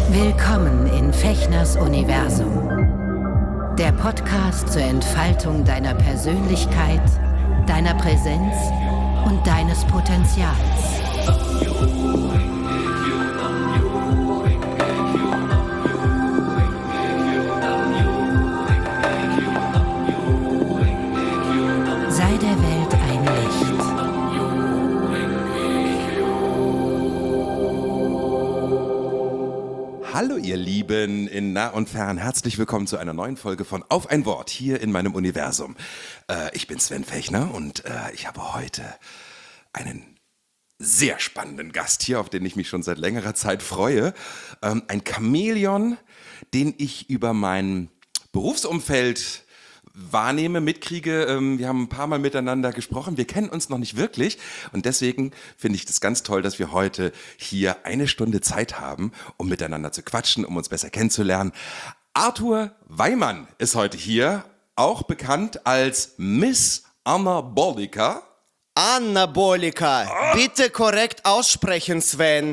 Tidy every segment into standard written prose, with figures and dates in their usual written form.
Willkommen in Fechners Universum. Der Podcast zur Entfaltung deiner Persönlichkeit, deiner Präsenz und deines Potenzials. Sei der Welt ein Licht. Hallo ihr Lieben in nah und fern, herzlich willkommen zu einer neuen Folge von Auf ein Wort hier in meinem Universum. Ich bin Sven Fechner und ich habe heute einen sehr spannenden Gast hier, auf den ich mich schon seit längerer Zeit freue. Ein Chamäleon, den ich über mein Berufsumfeld wahrnehme, mitkriege. Wir haben ein paar Mal miteinander gesprochen. Wir kennen uns noch nicht wirklich und deswegen finde ich das ganz toll, dass wir heute hier eine Stunde Zeit haben, um miteinander zu quatschen, um uns besser kennenzulernen. Arthur Weimann ist heute hier, auch bekannt als Miss Anabolika. Anabolika. Bitte korrekt aussprechen, Sven.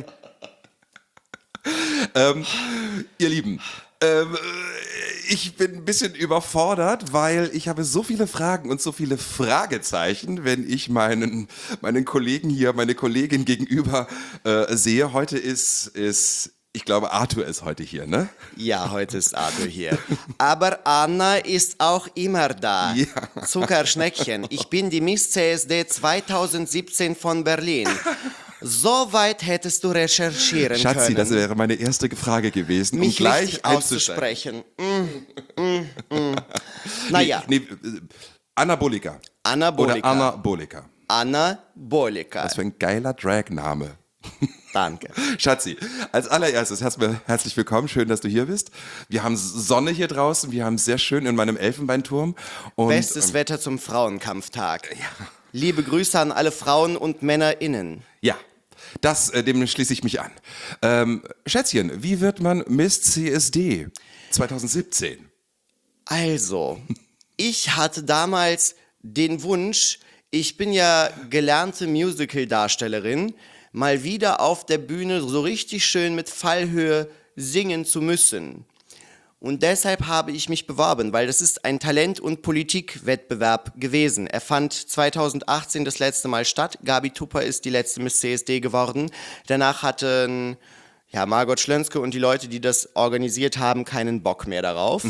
Ihr Lieben, ich bin ein bisschen überfordert, weil ich habe so viele Fragen und so viele Fragezeichen, wenn ich meinen Kollegen hier, meine Kollegin gegenüber sehe. Heute ist, ich glaube, Arthur ist heute hier, ne? Ja, heute ist Arthur hier. Aber Anna ist auch immer da. Ja. Zuckerschneckchen. Ich bin die Miss CSD 2017 von Berlin. So weit hättest du recherchieren Schatzi, können. das wäre meine erste Frage gewesen, Mich um gleich richtig einzusteigen. auszusprechen. Naja. Nee, Anabolika. Anabolika. Oder Anabolika. Anabolika. Was für ein geiler Dragname. Danke. Schatzi, als allererstes herzlich willkommen, schön, dass du hier bist. Wir haben Sonne hier draußen, wir haben sehr schön in meinem Elfenbeinturm. Und, Bestes Wetter zum Frauenkampftag. Ja. Liebe Grüße an alle Frauen und MännerInnen. Ja, dem schließe ich mich an. Schätzchen, wie wird man Miss CSD 2017? Also, ich hatte damals den Wunsch, ich bin ja gelernte Musical-Darstellerin, mal wieder auf der Bühne so richtig schön mit Fallhöhe singen zu müssen. Und deshalb habe ich mich beworben, weil das ist ein Talent- und Politikwettbewerb gewesen. Er fand 2018 das letzte Mal statt. Gabi Tupper ist die letzte Miss CSD geworden. Danach hatten Margot Schlönske und die Leute, die das organisiert haben, keinen Bock mehr darauf.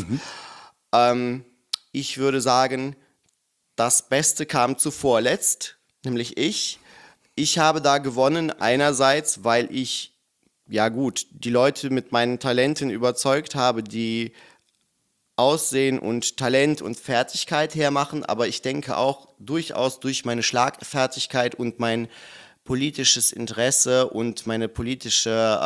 Ich würde sagen, das Beste kam zuvorletzt, nämlich ich. Ich habe da gewonnen, einerseits, weil ich die Leute mit meinen Talenten überzeugt habe, die Aussehen und Talent und Fertigkeit hermachen, aber ich denke auch durchaus durch meine Schlagfertigkeit und mein politisches Interesse und meine politische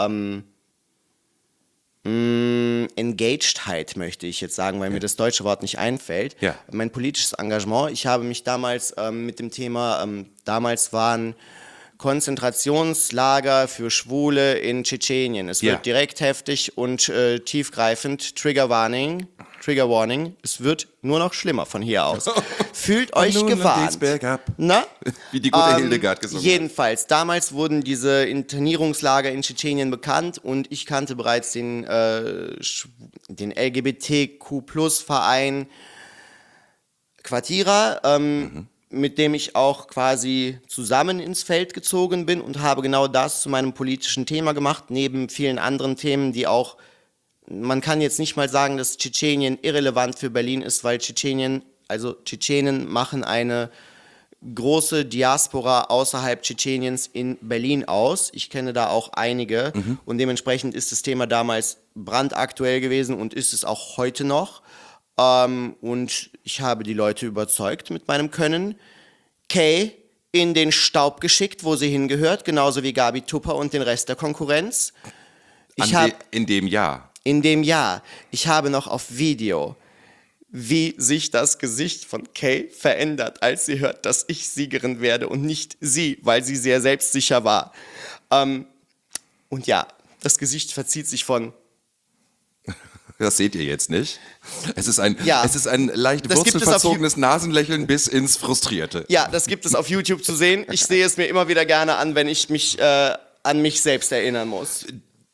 Engagedheit, möchte ich jetzt sagen, weil mir das deutsche Wort nicht einfällt. Ja. Mein politisches Engagement. Ich habe mich damals mit dem Thema, damals waren Konzentrationslager für Schwule in Tschetschenien. Es wird direkt heftig und tiefgreifend. Trigger Warning. Es wird nur noch schlimmer von hier aus. Fühlt euch gewarnt. Na? Wie die gute Hildegard gesungen hat. Jedenfalls, damals wurden diese Internierungslager in Tschetschenien bekannt und ich kannte bereits den LGBTQ+-Verein Quartira, mit dem ich auch quasi zusammen ins Feld gezogen bin und habe genau das zu meinem politischen Thema gemacht, neben vielen anderen Themen, die auch, man kann jetzt nicht mal sagen, dass Tschetschenien irrelevant für Berlin ist, weil Tschetschenen machen eine große Diaspora außerhalb Tschetscheniens in Berlin aus. Ich kenne da auch einige und dementsprechend ist das Thema damals brandaktuell gewesen und ist es auch heute noch. Und ich habe die Leute überzeugt mit meinem Können. Kay in den Staub geschickt, wo sie hingehört, genauso wie Gabi Tupper und den Rest der Konkurrenz. In dem Jahr. In dem Jahr. Ich habe noch auf Video, wie sich das Gesicht von Kay verändert, als sie hört, dass ich Siegerin werde und nicht sie, weil sie sehr selbstsicher war. Und ja, das Gesicht verzieht sich von... Das seht ihr jetzt nicht. Es ist ein leicht wurzelverzogenes Nasenlächeln bis ins Frustrierte. Ja, das gibt es auf YouTube zu sehen. Ich sehe es mir immer wieder gerne an, wenn ich mich an mich selbst erinnern muss.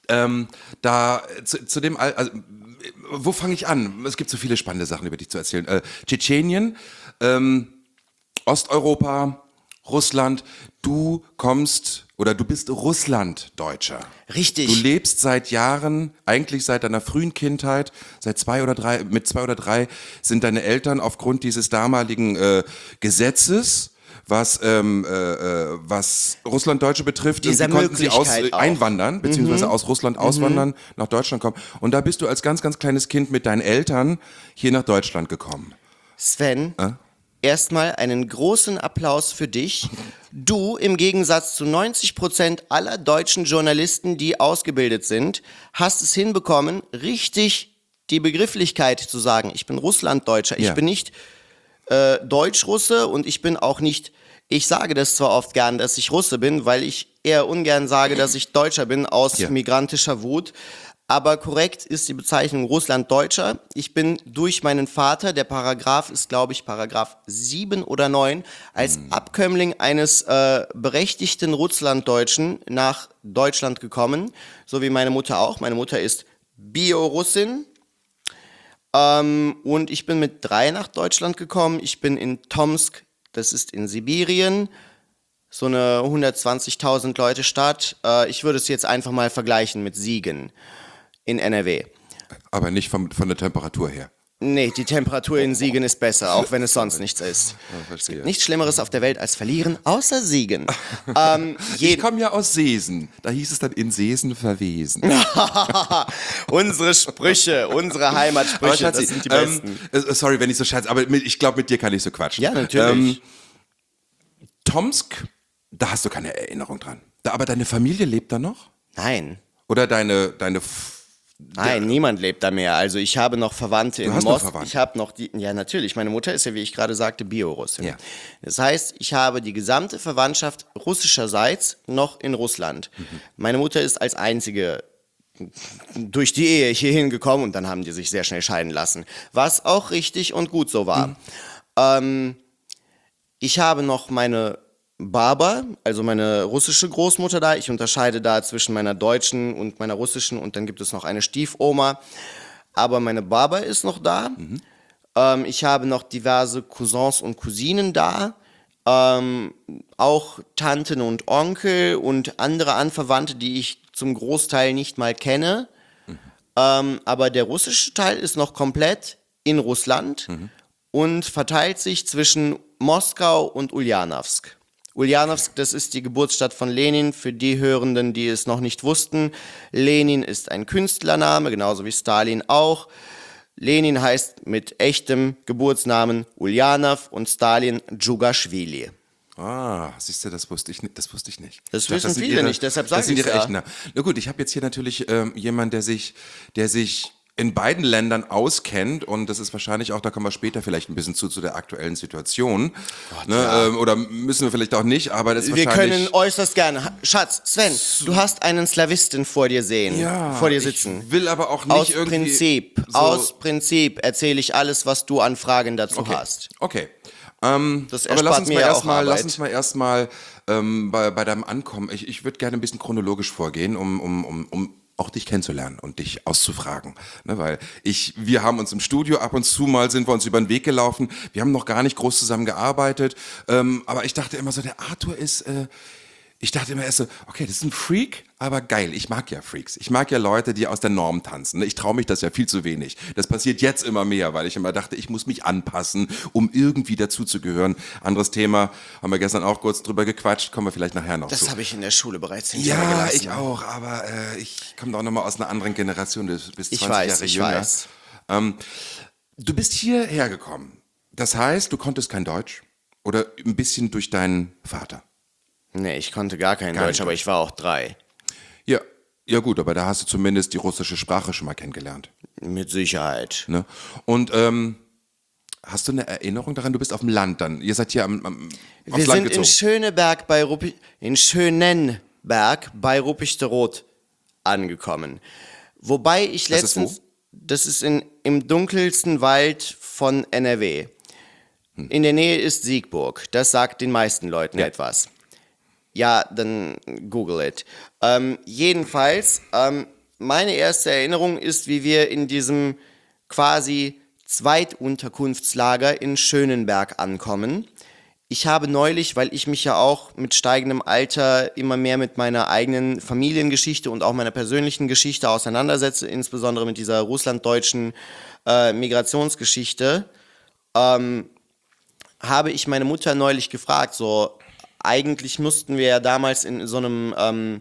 Zu dem, also, wo fange ich an? Es gibt so viele spannende Sachen über dich zu erzählen. Tschetschenien, Osteuropa, Russland. Du bist Russlanddeutscher. Richtig. Du lebst seit Jahren, eigentlich seit deiner frühen Kindheit, mit 2 oder 3 sind deine Eltern aufgrund dieses damaligen Gesetzes, was Russlanddeutsche betrifft, Dieser konnten sie Möglichkeit auch. einwandern, beziehungsweise aus Russland auswandern, nach Deutschland kommen. Und da bist du als ganz, ganz kleines Kind mit deinen Eltern hier nach Deutschland gekommen. Sven, erstmal einen großen Applaus für dich. Du, im Gegensatz zu 90% aller deutschen Journalisten, die ausgebildet sind, hast es hinbekommen, richtig die Begrifflichkeit zu sagen. Ich bin Russlanddeutscher, Ja. ich bin nicht Deutsch-Russe und ich bin auch nicht, ich sage das zwar oft gern, dass ich Russe bin, weil ich eher ungern sage, dass ich Deutscher bin aus Ja. migrantischer Wut. Aber korrekt ist die Bezeichnung Russlanddeutscher. Ich bin durch meinen Vater, der Paragraph ist, glaube ich, Paragraph 7 oder 9, als Abkömmling eines berechtigten Russlanddeutschen nach Deutschland gekommen. So wie meine Mutter auch. Meine Mutter ist Biorussin. Und ich bin mit 3 nach Deutschland gekommen. Ich bin in Tomsk, das ist in Sibirien, so eine 120.000 Leute Stadt. Ich würde es jetzt einfach mal vergleichen mit Siegen in NRW. Aber nicht von der Temperatur her. Nee, die Temperatur in Siegen ist besser, auch wenn es sonst nichts ist. Verstehe. Nichts Schlimmeres auf der Welt als verlieren, außer Siegen. Ich komme ja aus Seesen. Da hieß es dann in Seesen verwesen. Unsere Sprüche, unsere Heimatsprüche, Aber Schatzi, das sind die besten. Sorry, wenn ich so scherze, aber ich glaube, mit dir kann ich so quatschen. Ja, natürlich. Tomsk, da hast du keine Erinnerung dran. Aber deine Familie lebt da noch? Nein. Oder deine Nein, niemand lebt da mehr. Also ich habe noch Verwandte in hast noch Moskau. Verwandte? Ich habe noch die, ja natürlich, meine Mutter ist ja, wie ich gerade sagte, Biorussin. Ja. Das heißt, ich habe die gesamte Verwandtschaft russischerseits noch in Russland. Meine Mutter ist als einzige durch die Ehe hierhin gekommen und dann haben die sich sehr schnell scheiden lassen. Was auch richtig und gut so war. Ich habe noch meine Baba, also meine russische Großmutter da. Ich unterscheide da zwischen meiner deutschen und meiner russischen und dann gibt es noch eine Stiefoma. Aber meine Baba ist noch da. Ich habe noch diverse Cousins und Cousinen da. Auch Tanten und Onkel und andere Anverwandte, die ich zum Großteil nicht mal kenne. Aber der russische Teil ist noch komplett in Russland und verteilt sich zwischen Moskau und Uljanowsk. Uljanowsk, das ist die Geburtsstadt von Lenin, für die Hörenden, die es noch nicht wussten. Lenin ist ein Künstlername, genauso wie Stalin auch. Lenin heißt mit echtem Geburtsnamen Uljanov und Stalin Djugaschwili. Ah, siehst du, das wusste ich nicht. Das Ich dachte, wissen sind viele nicht, deshalb sage das sind ich's ihre ja. echten Namen. Na gut, ich habe jetzt hier natürlich jemanden, der sich in beiden Ländern auskennt und das ist wahrscheinlich auch, da kommen wir später vielleicht ein bisschen zu der aktuellen Situation. Oder müssen wir vielleicht auch nicht, aber das ist Wir wahrscheinlich... können äußerst gerne. Schatz, Sven, du hast einen Slawisten vor dir vor dir sitzen. Ich will aber auch nicht Aus Prinzip erzähle ich alles, was du an Fragen dazu hast. Okay. Das Aber erspart mir ja auch Arbeit. lass uns mal erstmal bei deinem Ankommen, ich würde gerne ein bisschen chronologisch vorgehen, um auch dich kennenzulernen und dich auszufragen. Ne, weil wir haben uns im Studio ab und zu mal, sind wir uns über den Weg gelaufen, wir haben noch gar nicht groß zusammen gearbeitet, aber ich dachte immer so, der Arthur ist... Ich dachte immer erst so, okay, das ist ein Freak, aber geil. Ich mag ja Freaks. Ich mag ja Leute, die aus der Norm tanzen. Ich traue mich das ja viel zu wenig. Das passiert jetzt immer mehr, weil ich immer dachte, ich muss mich anpassen, um irgendwie dazuzugehören. Anderes Thema, haben wir gestern auch kurz drüber gequatscht, kommen wir vielleicht nachher noch zu. Das habe ich in der Schule bereits hinter mir Ja, gelassen. ich auch, aber ich komme doch nochmal aus einer anderen Generation. Du bist 20 Ich weiß, Jahre ich jünger. weiß. Du bist hierher gekommen. Das heißt, du konntest kein Deutsch oder ein bisschen durch deinen Vater. Nee, ich konnte gar kein Gar Deutsch, nicht aber ich war auch 3. Ja gut, aber da hast du zumindest die russische Sprache schon mal kennengelernt. Mit Sicherheit. Ne? Und hast du eine Erinnerung daran? Du bist auf dem Land dann. Ihr seid hier aufs Wir Land sind gezogen. in Schönenberg bei Ruppichteroth angekommen. Wobei ich Das ist letztens... wo? Das ist im dunkelsten Wald von NRW. In der Nähe ist Siegburg. Das sagt den meisten Leuten etwas. Ja, dann google it. Jedenfalls, meine erste Erinnerung ist, wie wir in diesem quasi Zweitunterkunftslager in Schönenberg ankommen. Ich habe neulich, weil ich mich ja auch mit steigendem Alter immer mehr mit meiner eigenen Familiengeschichte und auch meiner persönlichen Geschichte auseinandersetze, insbesondere mit dieser russlanddeutschen Migrationsgeschichte, habe ich meine Mutter neulich gefragt, so, eigentlich mussten wir ja damals in so einem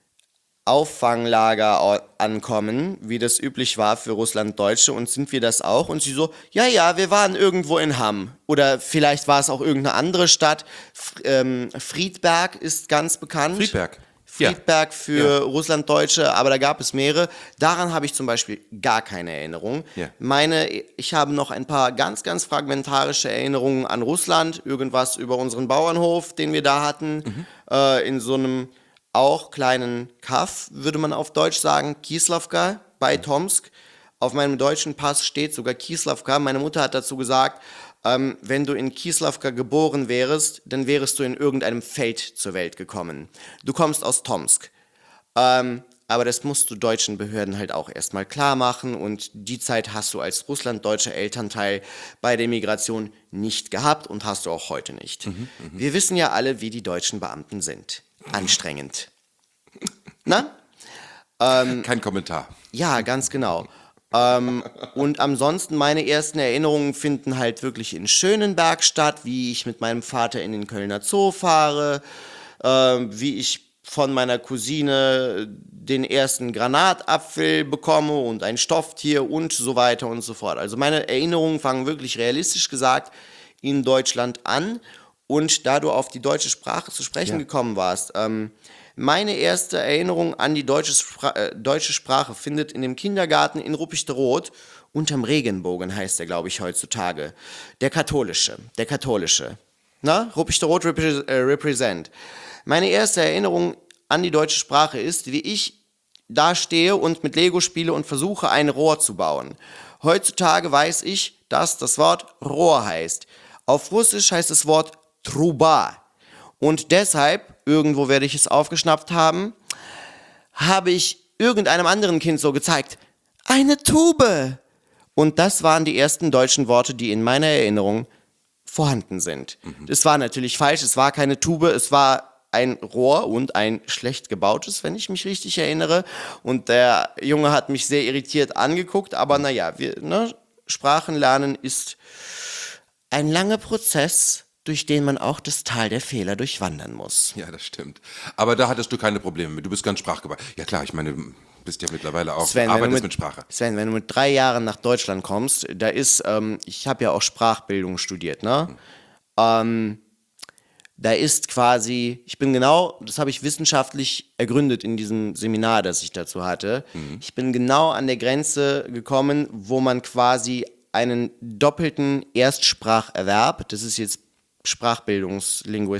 Auffanglager ankommen, wie das üblich war für Russlanddeutsche, und sind wir das auch? Und sie so, ja, wir waren irgendwo in Hamm. Oder vielleicht war es auch irgendeine andere Stadt. Friedberg ist ganz bekannt. Friedberg für Russlanddeutsche, aber da gab es mehrere. Daran habe ich zum Beispiel gar keine Erinnerung. Ja. Ich habe noch ein paar ganz, ganz fragmentarische Erinnerungen an Russland. Irgendwas über unseren Bauernhof, den wir da hatten, in so einem auch kleinen Kaff, würde man auf Deutsch sagen, Kislavka bei Tomsk. Auf meinem deutschen Pass steht sogar Kislavka. Meine Mutter hat dazu gesagt, wenn du in Kislavka geboren wärst, dann wärest du in irgendeinem Feld zur Welt gekommen. Du kommst aus Tomsk. Aber das musst du deutschen Behörden halt auch erstmal klar machen, und die Zeit hast du als russlanddeutscher Elternteil bei der Migration nicht gehabt und hast du auch heute nicht. Wir wissen ja alle, wie die deutschen Beamten sind. Anstrengend. Na? Kein Kommentar. Ja, ganz genau. Und ansonsten meine ersten Erinnerungen finden halt wirklich in Schönenberg statt, wie ich mit meinem Vater in den Kölner Zoo fahre, wie ich von meiner Cousine den ersten Granatapfel bekomme und ein Stofftier und so weiter und so fort. Also meine Erinnerungen fangen wirklich realistisch gesagt in Deutschland an. Und da du auf die deutsche Sprache zu sprechen gekommen warst, meine erste Erinnerung an die deutsche Sprache findet in dem Kindergarten in Ruppichteroth, unterm Regenbogen heißt der, glaube ich, heutzutage. Der katholische. Na? Ruppichteroth represent. Meine erste Erinnerung an die deutsche Sprache ist, wie ich da stehe und mit Lego spiele und versuche, ein Rohr zu bauen. Heutzutage weiß ich, dass das Wort Rohr heißt. Auf Russisch heißt das Wort Truba. Und deshalb, irgendwo werde ich es aufgeschnappt haben, habe ich irgendeinem anderen Kind so gezeigt, eine Tube. Und das waren die ersten deutschen Worte, die in meiner Erinnerung vorhanden sind. Das war natürlich falsch, es war keine Tube, es war ein Rohr und ein schlecht gebautes, wenn ich mich richtig erinnere. Und der Junge hat mich sehr irritiert angeguckt, aber naja, Sprachen lernen ist ein langer Prozess, durch den man auch das Tal der Fehler durchwandern muss. Ja, das stimmt. Aber da hattest du keine Probleme mit. Du bist ganz sprachgewandt. Ja klar, ich meine, du bist ja mittlerweile auch, Sven, arbeitest mit Sprache. Sven, wenn du mit 3 Jahren nach Deutschland kommst, da ist, ich habe ja auch Sprachbildung studiert, ne? Da ist quasi, das habe ich wissenschaftlich ergründet in diesem Seminar, das ich dazu hatte. Ich bin genau an der Grenze gekommen, wo man quasi einen doppelten Erstspracherwerb, das ist jetzt Sprachbildungslingo,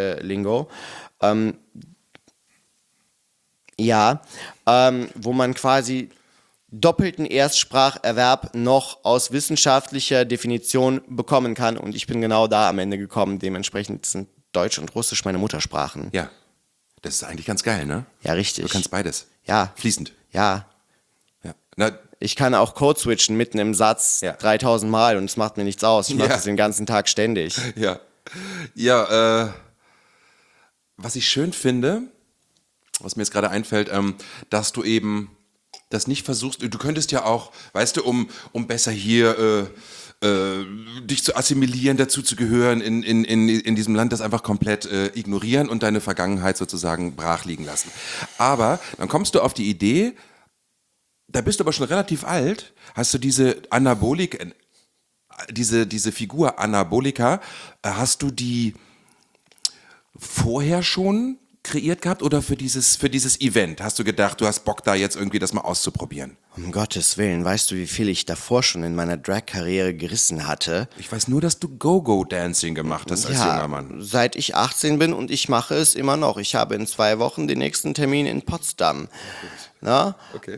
wo man quasi doppelten Erstspracherwerb noch aus wissenschaftlicher Definition bekommen kann, und ich bin genau da am Ende gekommen. Dementsprechend sind Deutsch und Russisch meine Muttersprachen. Ja, das ist eigentlich ganz geil, ne? Ja, richtig. Du kannst beides. Ja. Fließend. Ja. Ja. Na, Ich kann auch Code switchen mitten im Satz 3000 Mal und es macht mir nichts aus. Ich mache das den ganzen Tag ständig. ja. Ja, was ich schön finde, was mir jetzt gerade einfällt, dass du eben das nicht versuchst, du könntest ja auch, weißt du, um besser hier dich zu assimilieren, dazu zu gehören, in diesem Land das einfach komplett ignorieren und deine Vergangenheit sozusagen brach liegen lassen. Aber dann kommst du auf die Idee, da bist du aber schon relativ alt, hast du diese Anabolik, diese Figur Anabolika, hast du die vorher schon kreiert gehabt oder für dieses Event? Hast du gedacht, du hast Bock da jetzt irgendwie das mal auszuprobieren? Um Gottes Willen, weißt du, wie viel ich davor schon in meiner Drag-Karriere gerissen hatte? Ich weiß nur, dass du Go-Go-Dancing gemacht hast als junger Mann. Seit ich 18 bin, und ich mache es immer noch. Ich habe in 2 Wochen den nächsten Termin in Potsdam. Na? Okay.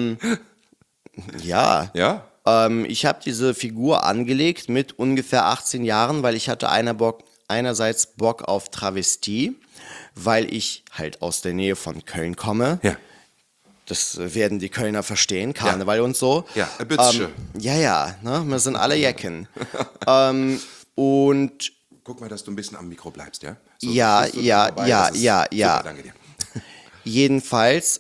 Ja. Ja? Ich habe diese Figur angelegt mit ungefähr 18 Jahren, weil ich hatte einerseits Bock auf Travestie, weil ich halt aus der Nähe von Köln komme. Ja. Das werden die Kölner verstehen, Karneval und so. Ja, ein bisschen. Ja, ne? Wir sind alle Jecken. Und Guck mal, dass du ein bisschen am Mikro bleibst, ja? Ja, bist du ja, dabei. ja, Das ist ja, super, ja. danke dir. jedenfalls,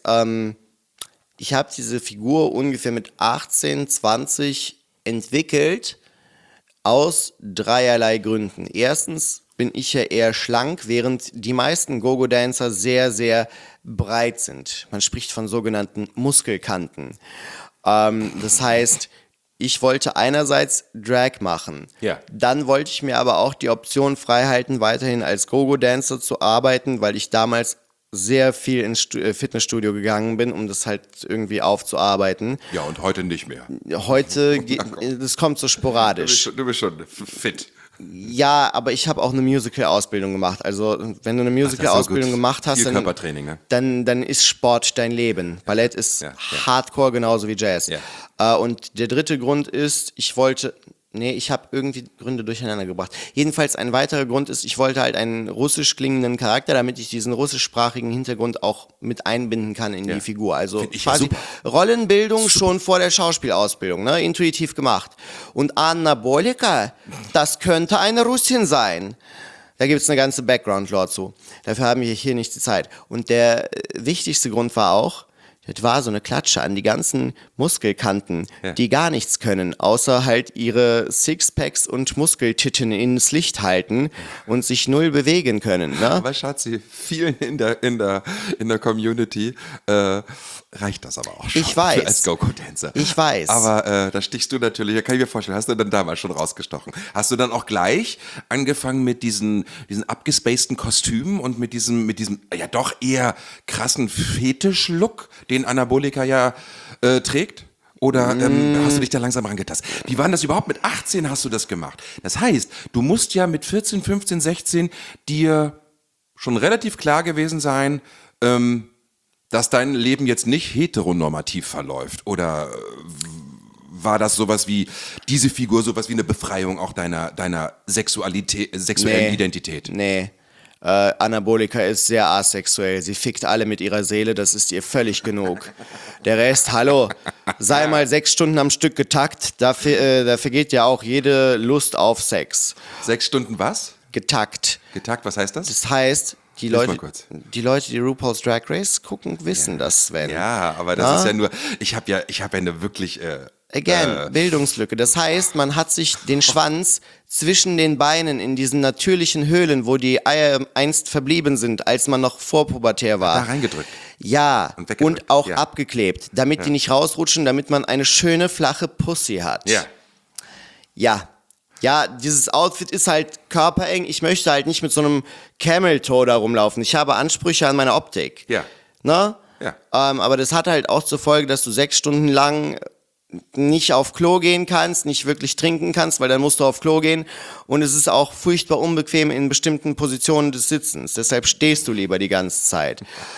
ich habe diese Figur ungefähr mit 18, 20 entwickelt, aus dreierlei Gründen. Erstens bin ich ja eher schlank, während die meisten Go-Go-Dancer sehr, sehr breit sind. Man spricht von sogenannten Muskelkanten. Das heißt, ich wollte einerseits Drag machen. Ja. Dann wollte ich mir aber auch die Option freihalten, weiterhin als Go-Go-Dancer zu arbeiten, weil ich damals sehr viel ins Fitnessstudio gegangen bin, um das halt irgendwie aufzuarbeiten. Ja, und heute nicht mehr. Heute, das kommt so sporadisch. Du bist schon fit. Ja, aber ich habe auch eine Musical-Ausbildung gemacht. Also wenn du eine Musical-Ausbildung gut. gemacht hast, Viel Körpertraining, ne? dann ist Sport dein Leben. Ballett ist Ja. Hardcore genauso wie Jazz. Ja. Und der dritte Grund ist, ich habe irgendwie Gründe durcheinander gebracht. Jedenfalls ein weiterer Grund ist, ich wollte halt einen russisch klingenden Charakter, damit ich diesen russischsprachigen Hintergrund auch mit einbinden kann in die Figur. Also Find ich ja quasi super. Rollenbildung schon vor der Schauspielausbildung, ne? Intuitiv gemacht. Und Anna Bolika, das könnte eine Russin sein. Da gibt es eine ganze Background-Lore zu. Dafür haben wir hier nicht die Zeit. Und der wichtigste Grund war auch, das war so eine Klatsche an die ganzen Muskelkanten, die gar nichts können, außer halt ihre Sixpacks und Muskeltitten ins Licht halten und sich null bewegen können. Ne? Aber Schatzi, vielen in der Community reicht das aber auch schon. Ich weiß. Als Go-Go-Dancer. Ich weiß. Aber da stichst du natürlich, da kann ich mir vorstellen, hast du dann damals schon rausgestochen. Hast du dann auch gleich angefangen mit diesen abgespaceden Kostümen und mit diesem ja doch eher krassen Fetisch-Look, den Anabolika ja trägt? Oder hast du dich da langsam rangetastet? Wie war denn das überhaupt? Mit 18 hast du das gemacht. Das heißt, du musst ja mit 14, 15, 16 dir schon relativ klar gewesen sein, dass dein Leben jetzt nicht heteronormativ verläuft. Oder war das sowas wie, diese Figur, sowas wie eine Befreiung auch deiner sexuellen Identität? Nee. Anabolika ist sehr asexuell. Sie fickt alle mit ihrer Seele, das ist ihr völlig genug. Der Rest, hallo, sei mal 6 Stunden am Stück getakt, da vergeht ja auch jede Lust auf Sex. 6 Stunden was? Getakt. Getakt, was heißt das? Das heißt, die Lies mal Leute, kurz. die RuPaul's Drag Race gucken, wissen das, Sven. Ja, aber das ist ja nur, ich hab ja eine wirklich... Again, Bildungslücke. Das heißt, man hat sich den Schwanz zwischen den Beinen in diesen natürlichen Höhlen, wo die Eier einst verblieben sind, als man noch vorpubertär war. Da reingedrückt. Ja, Und weggedrückt. und auch Ja. abgeklebt, damit die nicht rausrutschen, damit man eine schöne, flache Pussy hat. Ja. Ja. Ja, dieses Outfit ist halt körpereng. Ich möchte halt nicht mit so einem Camel-Toe da rumlaufen. Ich habe Ansprüche an meine Optik. Ja. Ne? Ja. Aber das hat halt auch zur Folge, dass du 6 Stunden lang nicht auf Klo gehen kannst, nicht wirklich trinken kannst, weil dann musst du auf Klo gehen. Und es ist auch furchtbar unbequem in bestimmten Positionen des Sitzens. Deshalb stehst du lieber die ganze Zeit.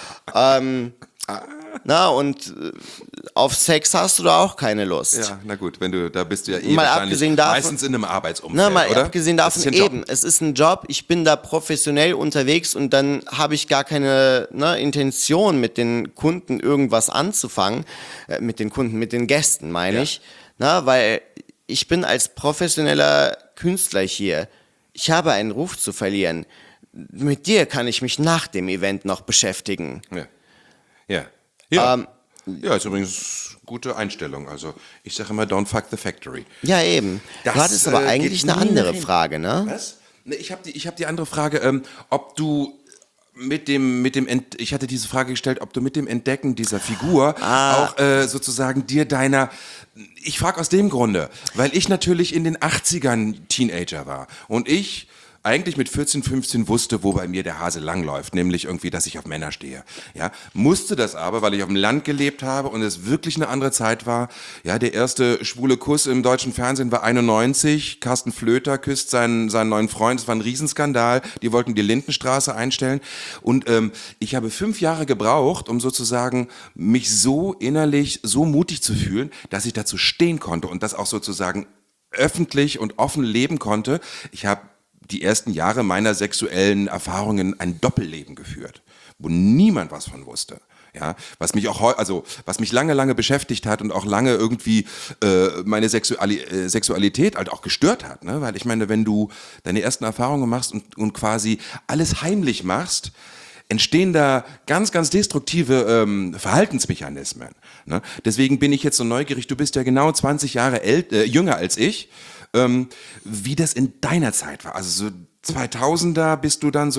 Und auf Sex hast du da auch keine Lust. Ja, na gut, da bist du ja Mal wahrscheinlich abgesehen davon- meistens in einem Arbeitsumfeld, Mal oder? abgesehen Das davon ist ja ein Job. eben, es ist ein Job, ich bin da professionell unterwegs und dann habe ich gar keine Intention, mit den Kunden irgendwas anzufangen. Mit den Gästen meine ich. Weil ich bin als professioneller Künstler hier. Ich habe einen Ruf zu verlieren. Mit dir kann ich mich nach dem Event noch beschäftigen. Ja. Ja, ist übrigens eine gute Einstellung. Also ich sage immer, don't fuck the factory. Ja, eben. Das, du hattest aber eigentlich geht eine nie andere nach Frage, ne? Was? Ne, ich hab die andere Frage, ob du ich hatte diese Frage gestellt, ob du mit dem Entdecken dieser Figur auch sozusagen ich frage aus dem Grunde, weil ich natürlich in den 80ern Teenager war und ich eigentlich mit 14, 15 wusste, wo bei mir der Hase langläuft, nämlich irgendwie, dass ich auf Männer stehe. Ja, musste das aber, weil ich auf dem Land gelebt habe und es wirklich eine andere Zeit war. Ja, der erste schwule Kuss im deutschen Fernsehen war 91. Carsten Flöter küsst seinen neuen Freund. Es war ein Riesenskandal. Die wollten die Lindenstraße einstellen. Und ich habe 5 Jahre gebraucht, um sozusagen mich so innerlich so mutig zu fühlen, dass ich dazu stehen konnte und das auch sozusagen öffentlich und offen leben konnte. Ich habe die ersten Jahre meiner sexuellen Erfahrungen ein Doppelleben geführt, wo niemand was von wusste. Ja, was mich auch was mich lange beschäftigt hat und auch lange irgendwie meine Sexualität halt auch gestört hat, ne? Weil ich meine, wenn du deine ersten Erfahrungen machst und quasi alles heimlich machst, entstehen da ganz destruktive Verhaltensmechanismen. Ne? Deswegen bin ich jetzt so neugierig. Du bist ja genau 20 Jahre jünger als ich. Wie das in deiner Zeit war. Also so 2000er bist du dann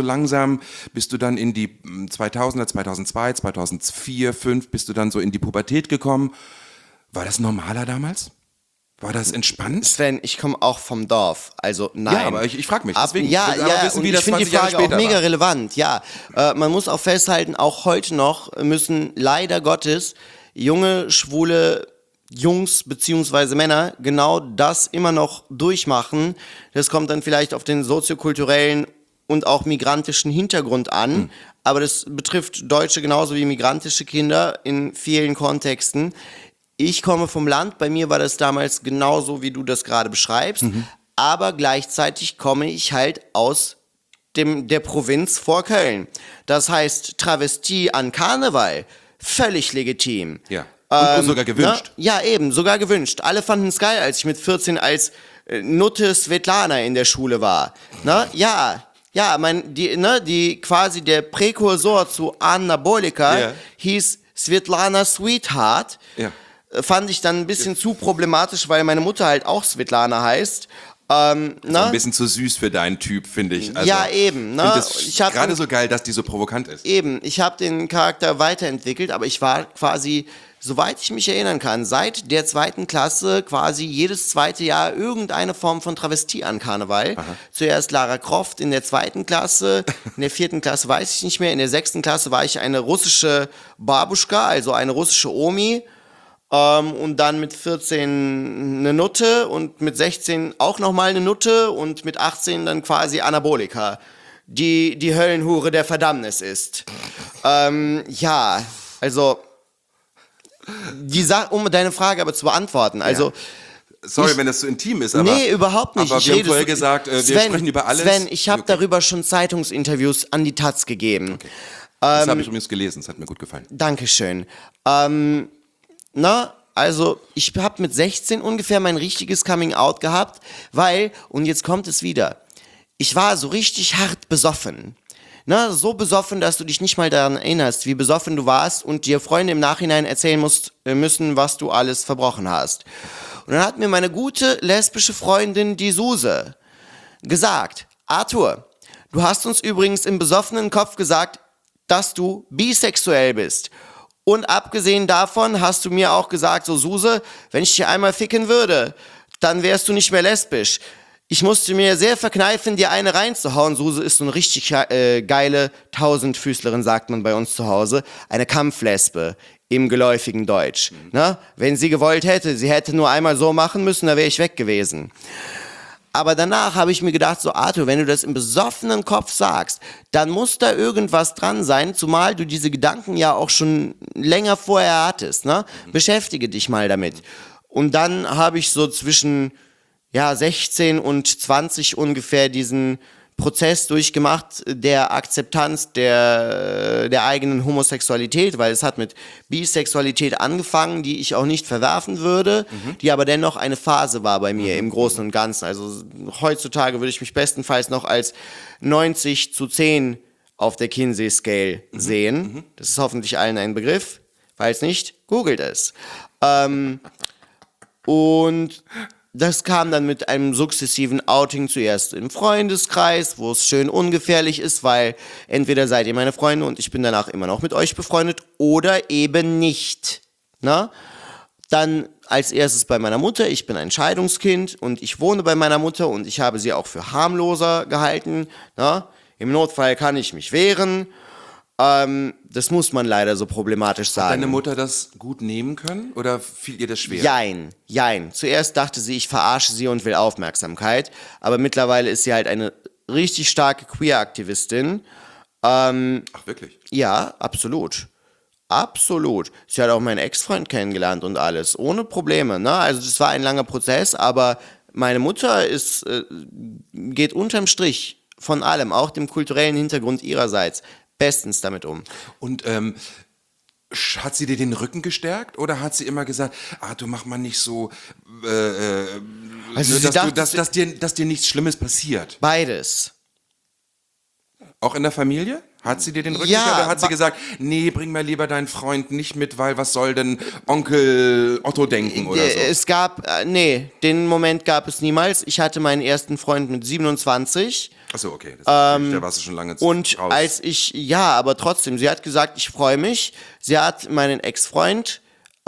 in die 2000er, 2002, 2004, 2005 bist du dann so in die Pubertät gekommen. War das normaler damals? War das entspannt? Sven, ich komme auch vom Dorf, also nein. Ja, aber ich frage mich, deswegen Ja, will aber wissen, und wie ich das finde die 20 Jahre Frage auch später mega war. relevant, ja. Man muss auch festhalten, auch heute noch müssen leider Gottes junge, schwule Jungs beziehungsweise Männer genau das immer noch durchmachen. Das kommt dann vielleicht auf den soziokulturellen und auch migrantischen Hintergrund an, aber das betrifft Deutsche genauso wie migrantische Kinder in vielen Kontexten. Ich komme vom Land, bei mir war das damals genauso, wie du das gerade beschreibst, aber gleichzeitig komme ich halt aus der Provinz vor Köln. Das heißt, Travestie an Karneval, völlig legitim. Ja. Und sogar gewünscht. Ja, eben, sogar gewünscht. Alle fanden es geil, als ich mit 14 als Nutte Svetlana in der Schule war. Na, ja, die quasi der Präkursor zu Anabolika hieß Svetlana Sweetheart. Ja. Fand ich dann ein bisschen zu problematisch, weil meine Mutter halt auch Svetlana heißt. Ein bisschen zu süß für deinen Typ, finde ich. Also, ja, eben. Ne? Ich finde gerade so geil, dass die so provokant ist. Eben, ich habe den Charakter weiterentwickelt, aber ich war quasi, soweit ich mich erinnern kann, seit der 2. Klasse quasi jedes zweite Jahr irgendeine Form von Travestie an Karneval. Aha. Zuerst Lara Croft in der 2. Klasse, in der 4. Klasse weiß ich nicht mehr, in der 6. Klasse war ich eine russische Babuschka, also eine russische Omi. Und dann mit 14 eine Nutte und mit 16 auch nochmal eine Nutte und mit 18 dann quasi Anabolika, die Höllenhure der Verdammnis ist. Ja, also um deine Frage aber zu beantworten, also sorry, wenn das zu intim ist, aber... Nee, überhaupt nicht. Aber wir haben vorher gesagt, wir sprechen über alles. Sven, ich habe darüber schon Zeitungsinterviews an die Taz gegeben. Okay. Das habe ich übrigens gelesen, das hat mir gut gefallen. Dankeschön. Also ich habe mit 16 ungefähr mein richtiges Coming-out gehabt, weil, und jetzt kommt es wieder, ich war so richtig hart besoffen. So besoffen, dass du dich nicht mal daran erinnerst, wie besoffen du warst und dir Freunde im Nachhinein erzählen müssen, was du alles verbrochen hast. Und dann hat mir meine gute lesbische Freundin, die Suse, gesagt, Arthur, du hast uns übrigens im besoffenen Kopf gesagt, dass du bisexuell bist. Und abgesehen davon hast du mir auch gesagt, so Suse, wenn ich dich einmal ficken würde, dann wärst du nicht mehr lesbisch. Ich musste mir sehr verkneifen, dir eine reinzuhauen. Suse ist so eine richtig geile Tausendfüßlerin, sagt man bei uns zu Hause. Eine Kampflesbe im geläufigen Deutsch. Wenn sie gewollt hätte, sie hätte nur einmal so machen müssen, da wäre ich weg gewesen. Aber danach habe ich mir gedacht, so Arthur, wenn du das im besoffenen Kopf sagst, dann muss da irgendwas dran sein, zumal du diese Gedanken ja auch schon länger vorher hattest. Beschäftige dich mal damit. Und dann habe ich so zwischen 16 und 20 ungefähr diesen Prozess durchgemacht der Akzeptanz der eigenen Homosexualität, weil es hat mit Bisexualität angefangen, die ich auch nicht verwerfen würde, die aber dennoch eine Phase war bei mir im Großen und Ganzen. Also heutzutage würde ich mich bestenfalls noch als 90:10 auf der Kinsey-Scale sehen. Das ist hoffentlich allen ein Begriff. Falls nicht, googelt es. Und das kam dann mit einem sukzessiven Outing zuerst im Freundeskreis, wo es schön ungefährlich ist, weil entweder seid ihr meine Freunde und ich bin danach immer noch mit euch befreundet oder eben nicht. Dann als erstes bei meiner Mutter, ich bin ein Scheidungskind und ich wohne bei meiner Mutter und ich habe sie auch für harmloser gehalten. Im Notfall kann ich mich wehren. Das muss man leider so problematisch sagen. Hat deine Mutter das gut nehmen können oder fiel ihr das schwer? Jein. Zuerst dachte sie, ich verarsche sie und will Aufmerksamkeit, aber mittlerweile ist sie halt eine richtig starke Queer-Aktivistin. Ach, wirklich? Ja, absolut. Sie hat auch meinen Ex-Freund kennengelernt und alles, ohne Probleme. Also das war ein langer Prozess, aber meine Mutter geht unterm Strich von allem, auch dem kulturellen Hintergrund ihrerseits, bestens damit um. Und Hat sie dir den Rücken gestärkt oder hat sie immer gesagt, du mach mal nicht so, Also sie dachte, dass dir nichts Schlimmes passiert? beides. Auch in der Familie? Hat sie dir den Rücken Ja, gestärkt oder hat sie gesagt, nee, bring mal lieber deinen Freund nicht mit, weil was soll denn Onkel Otto denken oder so? Es gab, den Moment gab es niemals. Ich hatte meinen ersten Freund mit 27. Achso, okay. Da warst du schon lange Und raus. aber trotzdem, sie hat gesagt, ich freue mich. Sie hat meinen Ex-Freund,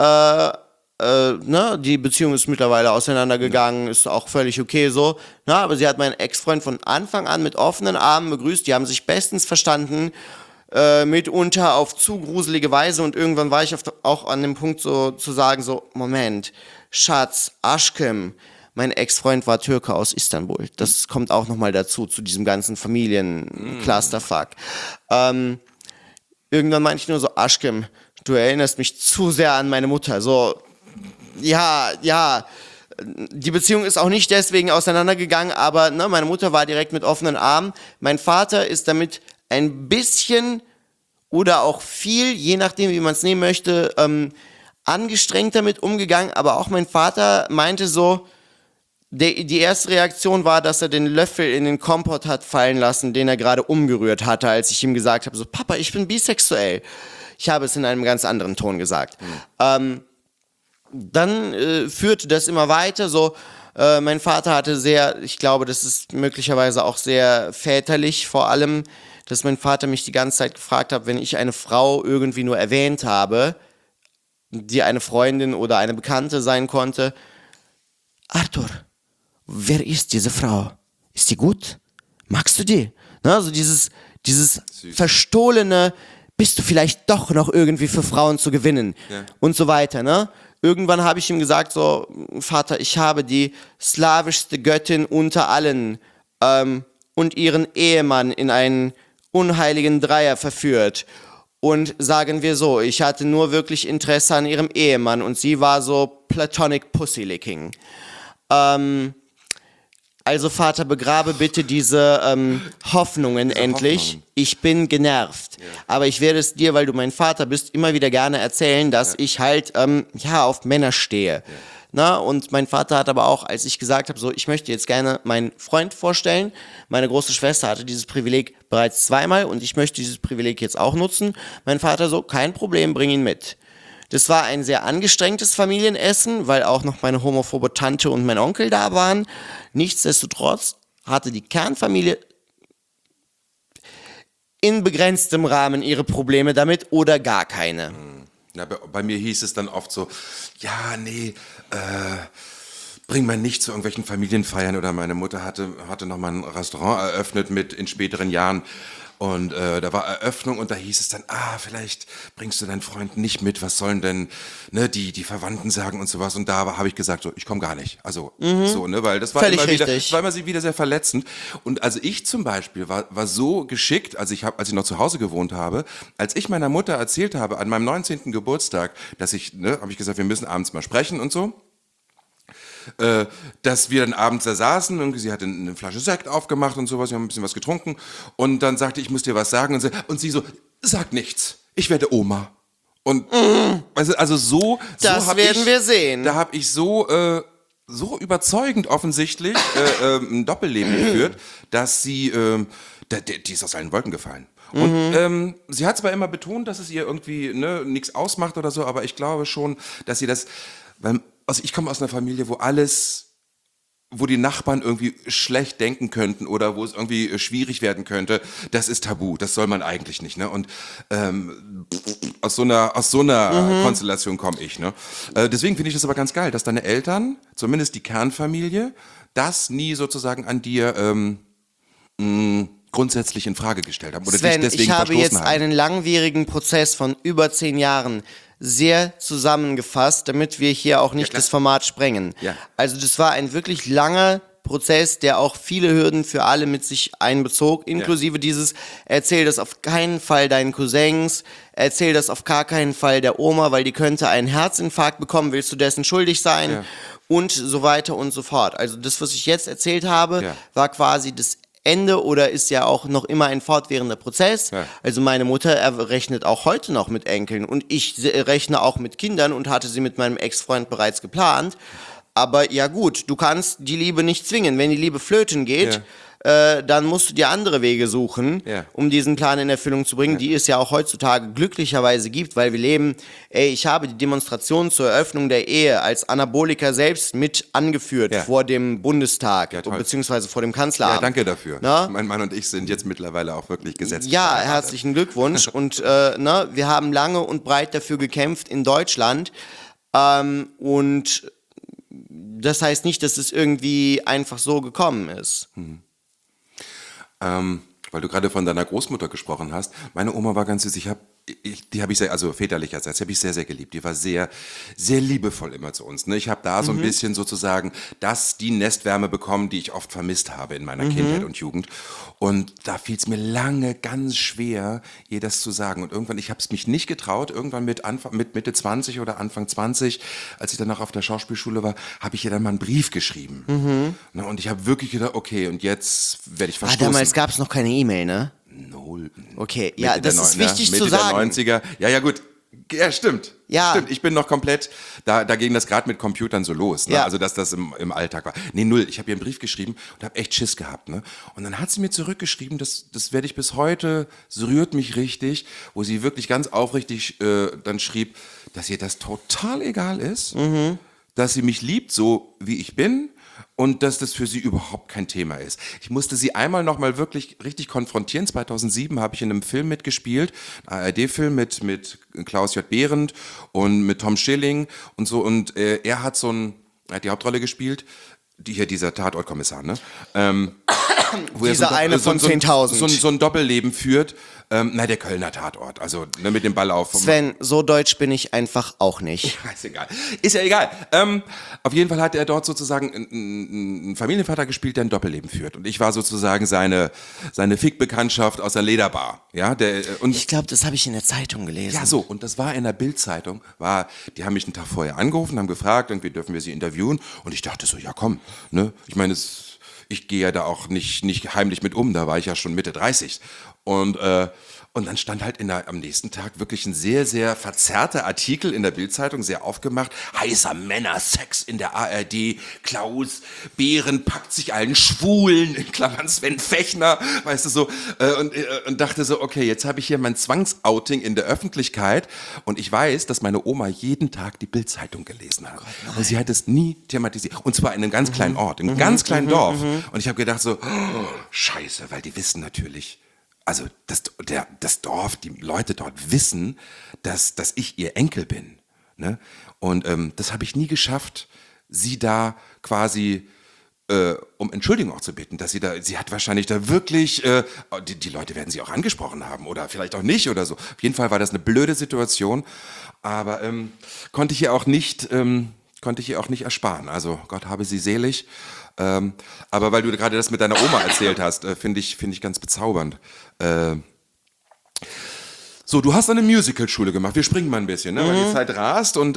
die Beziehung ist mittlerweile auseinandergegangen, ist auch völlig okay so. Aber sie hat meinen Ex-Freund von Anfang an mit offenen Armen begrüßt. Die haben sich bestens verstanden, mitunter auf zu gruselige Weise. Und irgendwann war ich auch an dem Punkt so zu sagen, so, Moment, Schatz, Aşkım, mein Ex-Freund war Türke aus Istanbul. Das kommt auch nochmal dazu, zu diesem ganzen Familien-Clusterfuck. Irgendwann meinte ich nur so, Aşkım, du erinnerst mich zu sehr an meine Mutter. So, ja, die Beziehung ist auch nicht deswegen auseinandergegangen, aber meine Mutter war direkt mit offenen Armen. Mein Vater ist damit ein bisschen oder auch viel, je nachdem, wie man es nehmen möchte, angestrengt damit umgegangen. Aber auch mein Vater meinte so, die erste Reaktion war, dass er den Löffel in den Kompott hat fallen lassen, den er gerade umgerührt hatte, als ich ihm gesagt habe, so, Papa, ich bin bisexuell. Ich habe es in einem ganz anderen Ton gesagt. Dann führte das immer weiter, so, mein Vater hatte ich glaube, das ist möglicherweise auch sehr väterlich vor allem, dass mein Vater mich die ganze Zeit gefragt hat, wenn ich eine Frau irgendwie nur erwähnt habe, die eine Freundin oder eine Bekannte sein konnte, Arthur, wer ist diese Frau? Ist die gut? Magst du die? Also dieses verstohlene, bist du vielleicht doch noch irgendwie für Frauen zu gewinnen und so weiter, ne? Irgendwann habe ich ihm gesagt, so, Vater, ich habe die slawischste Göttin unter allen und ihren Ehemann in einen unheiligen Dreier verführt. Und sagen wir so, ich hatte nur wirklich Interesse an ihrem Ehemann und sie war so platonic Pussy-Licking. Also Vater, begrabe bitte diese Hoffnungen endlich. Hoffnungen. Ich bin genervt. Ja. Aber ich werde es dir, weil du mein Vater bist, immer wieder gerne erzählen, dass ich halt auf Männer stehe. Ja. Und mein Vater hat aber auch, als ich gesagt habe, so, ich möchte jetzt gerne meinen Freund vorstellen. Meine große Schwester hatte dieses Privileg bereits zweimal und ich möchte dieses Privileg jetzt auch nutzen. Mein Vater so, kein Problem, bring ihn mit. Das war ein sehr angestrengtes Familienessen, weil auch noch meine homophobe Tante und mein Onkel da waren. Nichtsdestotrotz hatte die Kernfamilie in begrenztem Rahmen ihre Probleme damit oder gar keine. Ja, bei mir hieß es dann oft so, ja, nee, bring mal nicht zu irgendwelchen Familienfeiern. Oder meine Mutter hatte noch mal ein Restaurant eröffnet in späteren Jahren. Und da war Eröffnung und da hieß es dann, vielleicht bringst du deinen Freund nicht mit, was sollen denn die Verwandten sagen und sowas. Und da habe ich gesagt, so, ich komme gar nicht. Also so, ne, weil das war völlig immer wieder, richtig. das war immer wieder sehr verletzend. Und also ich zum Beispiel war so geschickt, als ich noch zu Hause gewohnt habe, als ich meiner Mutter erzählt habe, an meinem 19. Geburtstag, dass habe ich gesagt, wir müssen abends mal sprechen und so. Dass wir dann abends da saßen, irgendwie, sie hatte eine Flasche Sekt aufgemacht und sowas, wir haben ein bisschen was getrunken und dann sagte ich muss dir was sagen und sie so, sag nichts, ich werde Oma. Und also so Das werden wir sehen. Da habe ich so überzeugend offensichtlich ein Doppelleben geführt, dass sie, die ist aus allen Wolken gefallen. Und sie hat zwar immer betont, dass es ihr irgendwie nichts ausmacht oder so, aber ich glaube schon, dass sie das, also ich komme aus einer Familie, wo die Nachbarn irgendwie schlecht denken könnten oder wo es irgendwie schwierig werden könnte, das ist tabu, das soll man eigentlich nicht, ne? Und aus so einer Konstellation komme ich, ne? Deswegen finde ich das aber ganz geil, dass deine Eltern, zumindest die Kernfamilie, das nie sozusagen an dir grundsätzlich in Frage gestellt haben oder Sven, dich deswegen ich habe verstoßen jetzt haben. einen langwierigen Prozess von über 10 Jahren sehr zusammengefasst, damit wir hier auch nicht das Format sprengen. Ja. Also das war ein wirklich langer Prozess, der auch viele Hürden für alle mit sich einbezog, inklusive dieses, erzähl das auf keinen Fall deinen Cousins, erzähl das auf gar keinen Fall der Oma, weil die könnte einen Herzinfarkt bekommen, willst du dessen schuldig sein? Und so weiter und so fort. Also das, was ich jetzt erzählt habe, war quasi das Ende oder ist ja auch noch immer ein fortwährender Prozess. Ja. Also meine Mutter rechnet auch heute noch mit Enkeln und ich rechne auch mit Kindern und hatte sie mit meinem Ex-Freund bereits geplant. Aber ja gut, du kannst die Liebe nicht zwingen. Wenn die Liebe flöten geht, dann musst du dir andere Wege suchen, um diesen Plan in Erfüllung zu bringen, die es ja auch heutzutage glücklicherweise gibt, weil wir leben, ich habe die Demonstration zur Eröffnung der Ehe als Anaboliker selbst mit angeführt vor dem Bundestag, beziehungsweise vor dem Kanzleramt. Ja, danke dafür. Na? Mein Mann und ich sind jetzt mittlerweile auch wirklich gesetzlich. Ja, verheiratet. herzlichen Glückwunsch. Und wir haben lange und breit dafür gekämpft in Deutschland. Und das heißt nicht, dass es irgendwie einfach so gekommen ist. Weil du gerade von deiner Großmutter gesprochen hast. Meine Oma war ganz süß. Die habe ich sehr, also väterlicherseits, habe ich sehr, sehr geliebt. Die war sehr, sehr liebevoll immer zu uns. Ne? Ich habe da so ein bisschen sozusagen die Nestwärme bekommen, die ich oft vermisst habe in meiner Kindheit und Jugend. Und da fiel es mir lange ganz schwer, ihr das zu sagen. Und irgendwann, ich habe es mich nicht getraut, irgendwann mit Mitte 20 oder Anfang 20, als ich dann noch auf der Schauspielschule war, habe ich ihr dann mal einen Brief geschrieben. Ne? Und ich habe wirklich gedacht, okay, und jetzt werde ich verstoßen. Damals gab es noch keine E-Mail, ne? Null. Okay, ja, Mitte das der ist Neun- wichtig Mitte zu sagen. der 90er. Ja, gut. Ja, stimmt. Ja. Stimmt, ich bin noch komplett, da ging das gerade mit Computern so los, ne? Ja. Also dass das im Alltag war. Nee, null, ich habe ihr einen Brief geschrieben und habe echt Schiss gehabt. Ne? Und dann hat sie mir zurückgeschrieben, das werde ich bis heute, es rührt mich richtig, wo sie wirklich ganz aufrichtig dann schrieb, dass ihr das total egal ist, dass sie mich liebt, so wie ich bin, und dass das für sie überhaupt kein Thema ist. Ich musste sie einmal noch mal wirklich richtig konfrontieren. 2007 habe ich in einem Film mitgespielt, ein ARD-Film mit Klaus J. Behrendt und mit Tom Schilling und so. Und er hat die Hauptrolle gespielt, dieser Tatortkommissar, ne? Wo er Dieser eine von 10.000. So ein Doppelleben führt. Der Kölner Tatort, also ne, mit dem Ball auf. Sven, so deutsch bin ich einfach auch nicht. Ist egal. Ist ja egal. Auf jeden Fall hat er dort sozusagen einen Familienvater gespielt, der ein Doppelleben führt. Und ich war sozusagen seine Fick-Bekanntschaft aus der Lederbar. Ja, Ich glaube, das habe ich in der Zeitung gelesen. ja, so. Und das war in der Bild-Zeitung. Die haben mich einen Tag vorher angerufen, haben gefragt, irgendwie dürfen wir sie interviewen. Und ich dachte so, ja komm, ne? Ich meine, ich gehe ja da auch nicht heimlich mit um. Da war ich ja schon Mitte 30. Und dann stand halt am nächsten Tag wirklich ein sehr, sehr verzerrter Artikel in der Bild-Zeitung, sehr aufgemacht. Heißer Männersex in der ARD. Klaus Behrendt packt sich einen Schwulen, in Klammern Sven Fechner, weißt du so. Und dachte so, okay, jetzt habe ich hier mein Zwangsouting in der Öffentlichkeit. Und ich weiß, dass meine Oma jeden Tag die Bild-Zeitung gelesen hat. Und sie hat es nie thematisiert. Und zwar in einem ganz kleinen Ort, in einem ganz kleinen Dorf. Und ich habe gedacht so, scheiße, weil die wissen natürlich, also das Dorf, die Leute dort wissen, dass ich ihr Enkel bin. Ne? Und das habe ich nie geschafft, sie da quasi um Entschuldigung auch zu bitten, dass sie hat wahrscheinlich da wirklich, die Leute werden sie auch angesprochen haben oder vielleicht auch nicht oder so. Auf jeden Fall war das eine blöde Situation, aber konnte ich ihr auch nicht ersparen. Also Gott habe sie selig. Aber weil du gerade das mit deiner Oma erzählt hast, finde ich ganz bezaubernd. So, du hast eine Musical-Schule gemacht. Wir springen mal ein bisschen, ne? Weil die Zeit rast und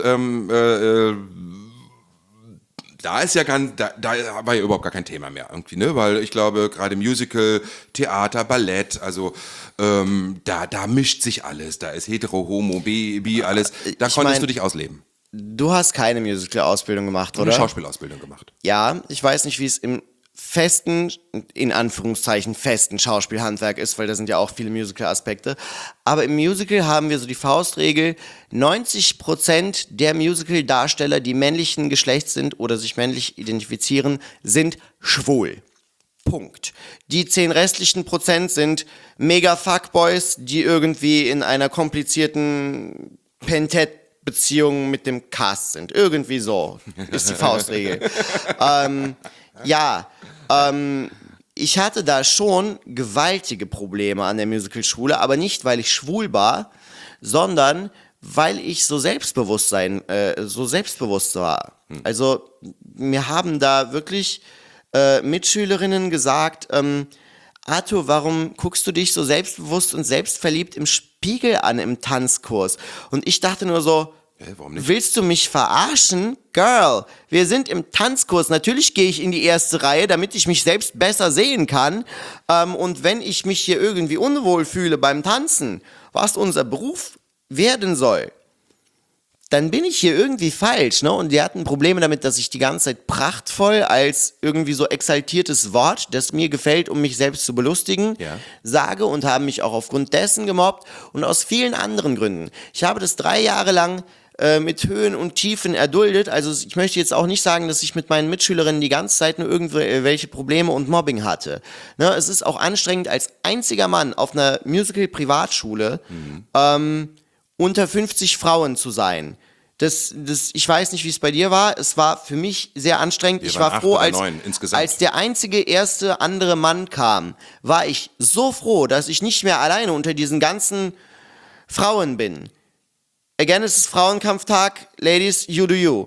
da ist ja da war ja überhaupt gar kein Thema mehr irgendwie, ne? Weil ich glaube, gerade Musical, Theater, Ballett, also da mischt sich alles. Da ist hetero, homo, bi, alles. Da konntest du dich ausleben. Du hast keine Musical-Ausbildung gemacht, oder? Eine Schauspielausbildung gemacht. Ja, ich weiß nicht, wie es im festen, in Anführungszeichen festen Schauspielhandwerk ist, weil da sind ja auch viele Musical-Aspekte. Aber im Musical haben wir so die Faustregel, 90% der Musical-Darsteller, die männlichen Geschlechts sind oder sich männlich identifizieren, sind schwul. Punkt. Die 10 restlichen Prozent sind Mega-Fuckboys, die irgendwie in einer komplizierten Pentett-Beziehung mit dem Cast sind. Irgendwie so ist die Faustregel. Ich hatte da schon gewaltige Probleme an der Musicalschule, aber nicht, weil ich schwul war, sondern weil ich so selbstbewusst war. Also mir haben da wirklich Mitschülerinnen gesagt, Arthur, warum guckst du dich so selbstbewusst und selbstverliebt im Spiegel an im Tanzkurs? Und ich dachte nur so, Warum nicht? Willst du mich verarschen? Girl, wir sind im Tanzkurs. Natürlich gehe ich in die erste Reihe, damit ich mich selbst besser sehen kann. Und wenn ich mich hier irgendwie unwohl fühle beim Tanzen, was unser Beruf werden soll, dann bin ich hier irgendwie falsch, ne? Und die hatten Probleme damit, dass ich die ganze Zeit prachtvoll als irgendwie so exaltiertes Wort, das mir gefällt, um mich selbst zu belustigen, sage und haben mich auch aufgrund dessen gemobbt und aus vielen anderen Gründen. Ich habe das 3 Jahre lang mit Höhen und Tiefen erduldet. Also ich möchte jetzt auch nicht sagen, dass ich mit meinen Mitschülerinnen die ganze Zeit nur irgendwelche Probleme und Mobbing hatte. Ne? Es ist auch anstrengend, als einziger Mann auf einer Musical-Privatschule unter 50 Frauen zu sein. Ich weiß nicht, wie es bei dir war. Es war für mich sehr anstrengend. Ich war froh, als der einzige erste andere Mann kam, war ich so froh, dass ich nicht mehr alleine unter diesen ganzen Frauen bin. Again, es ist Frauenkampftag. Ladies, you do you.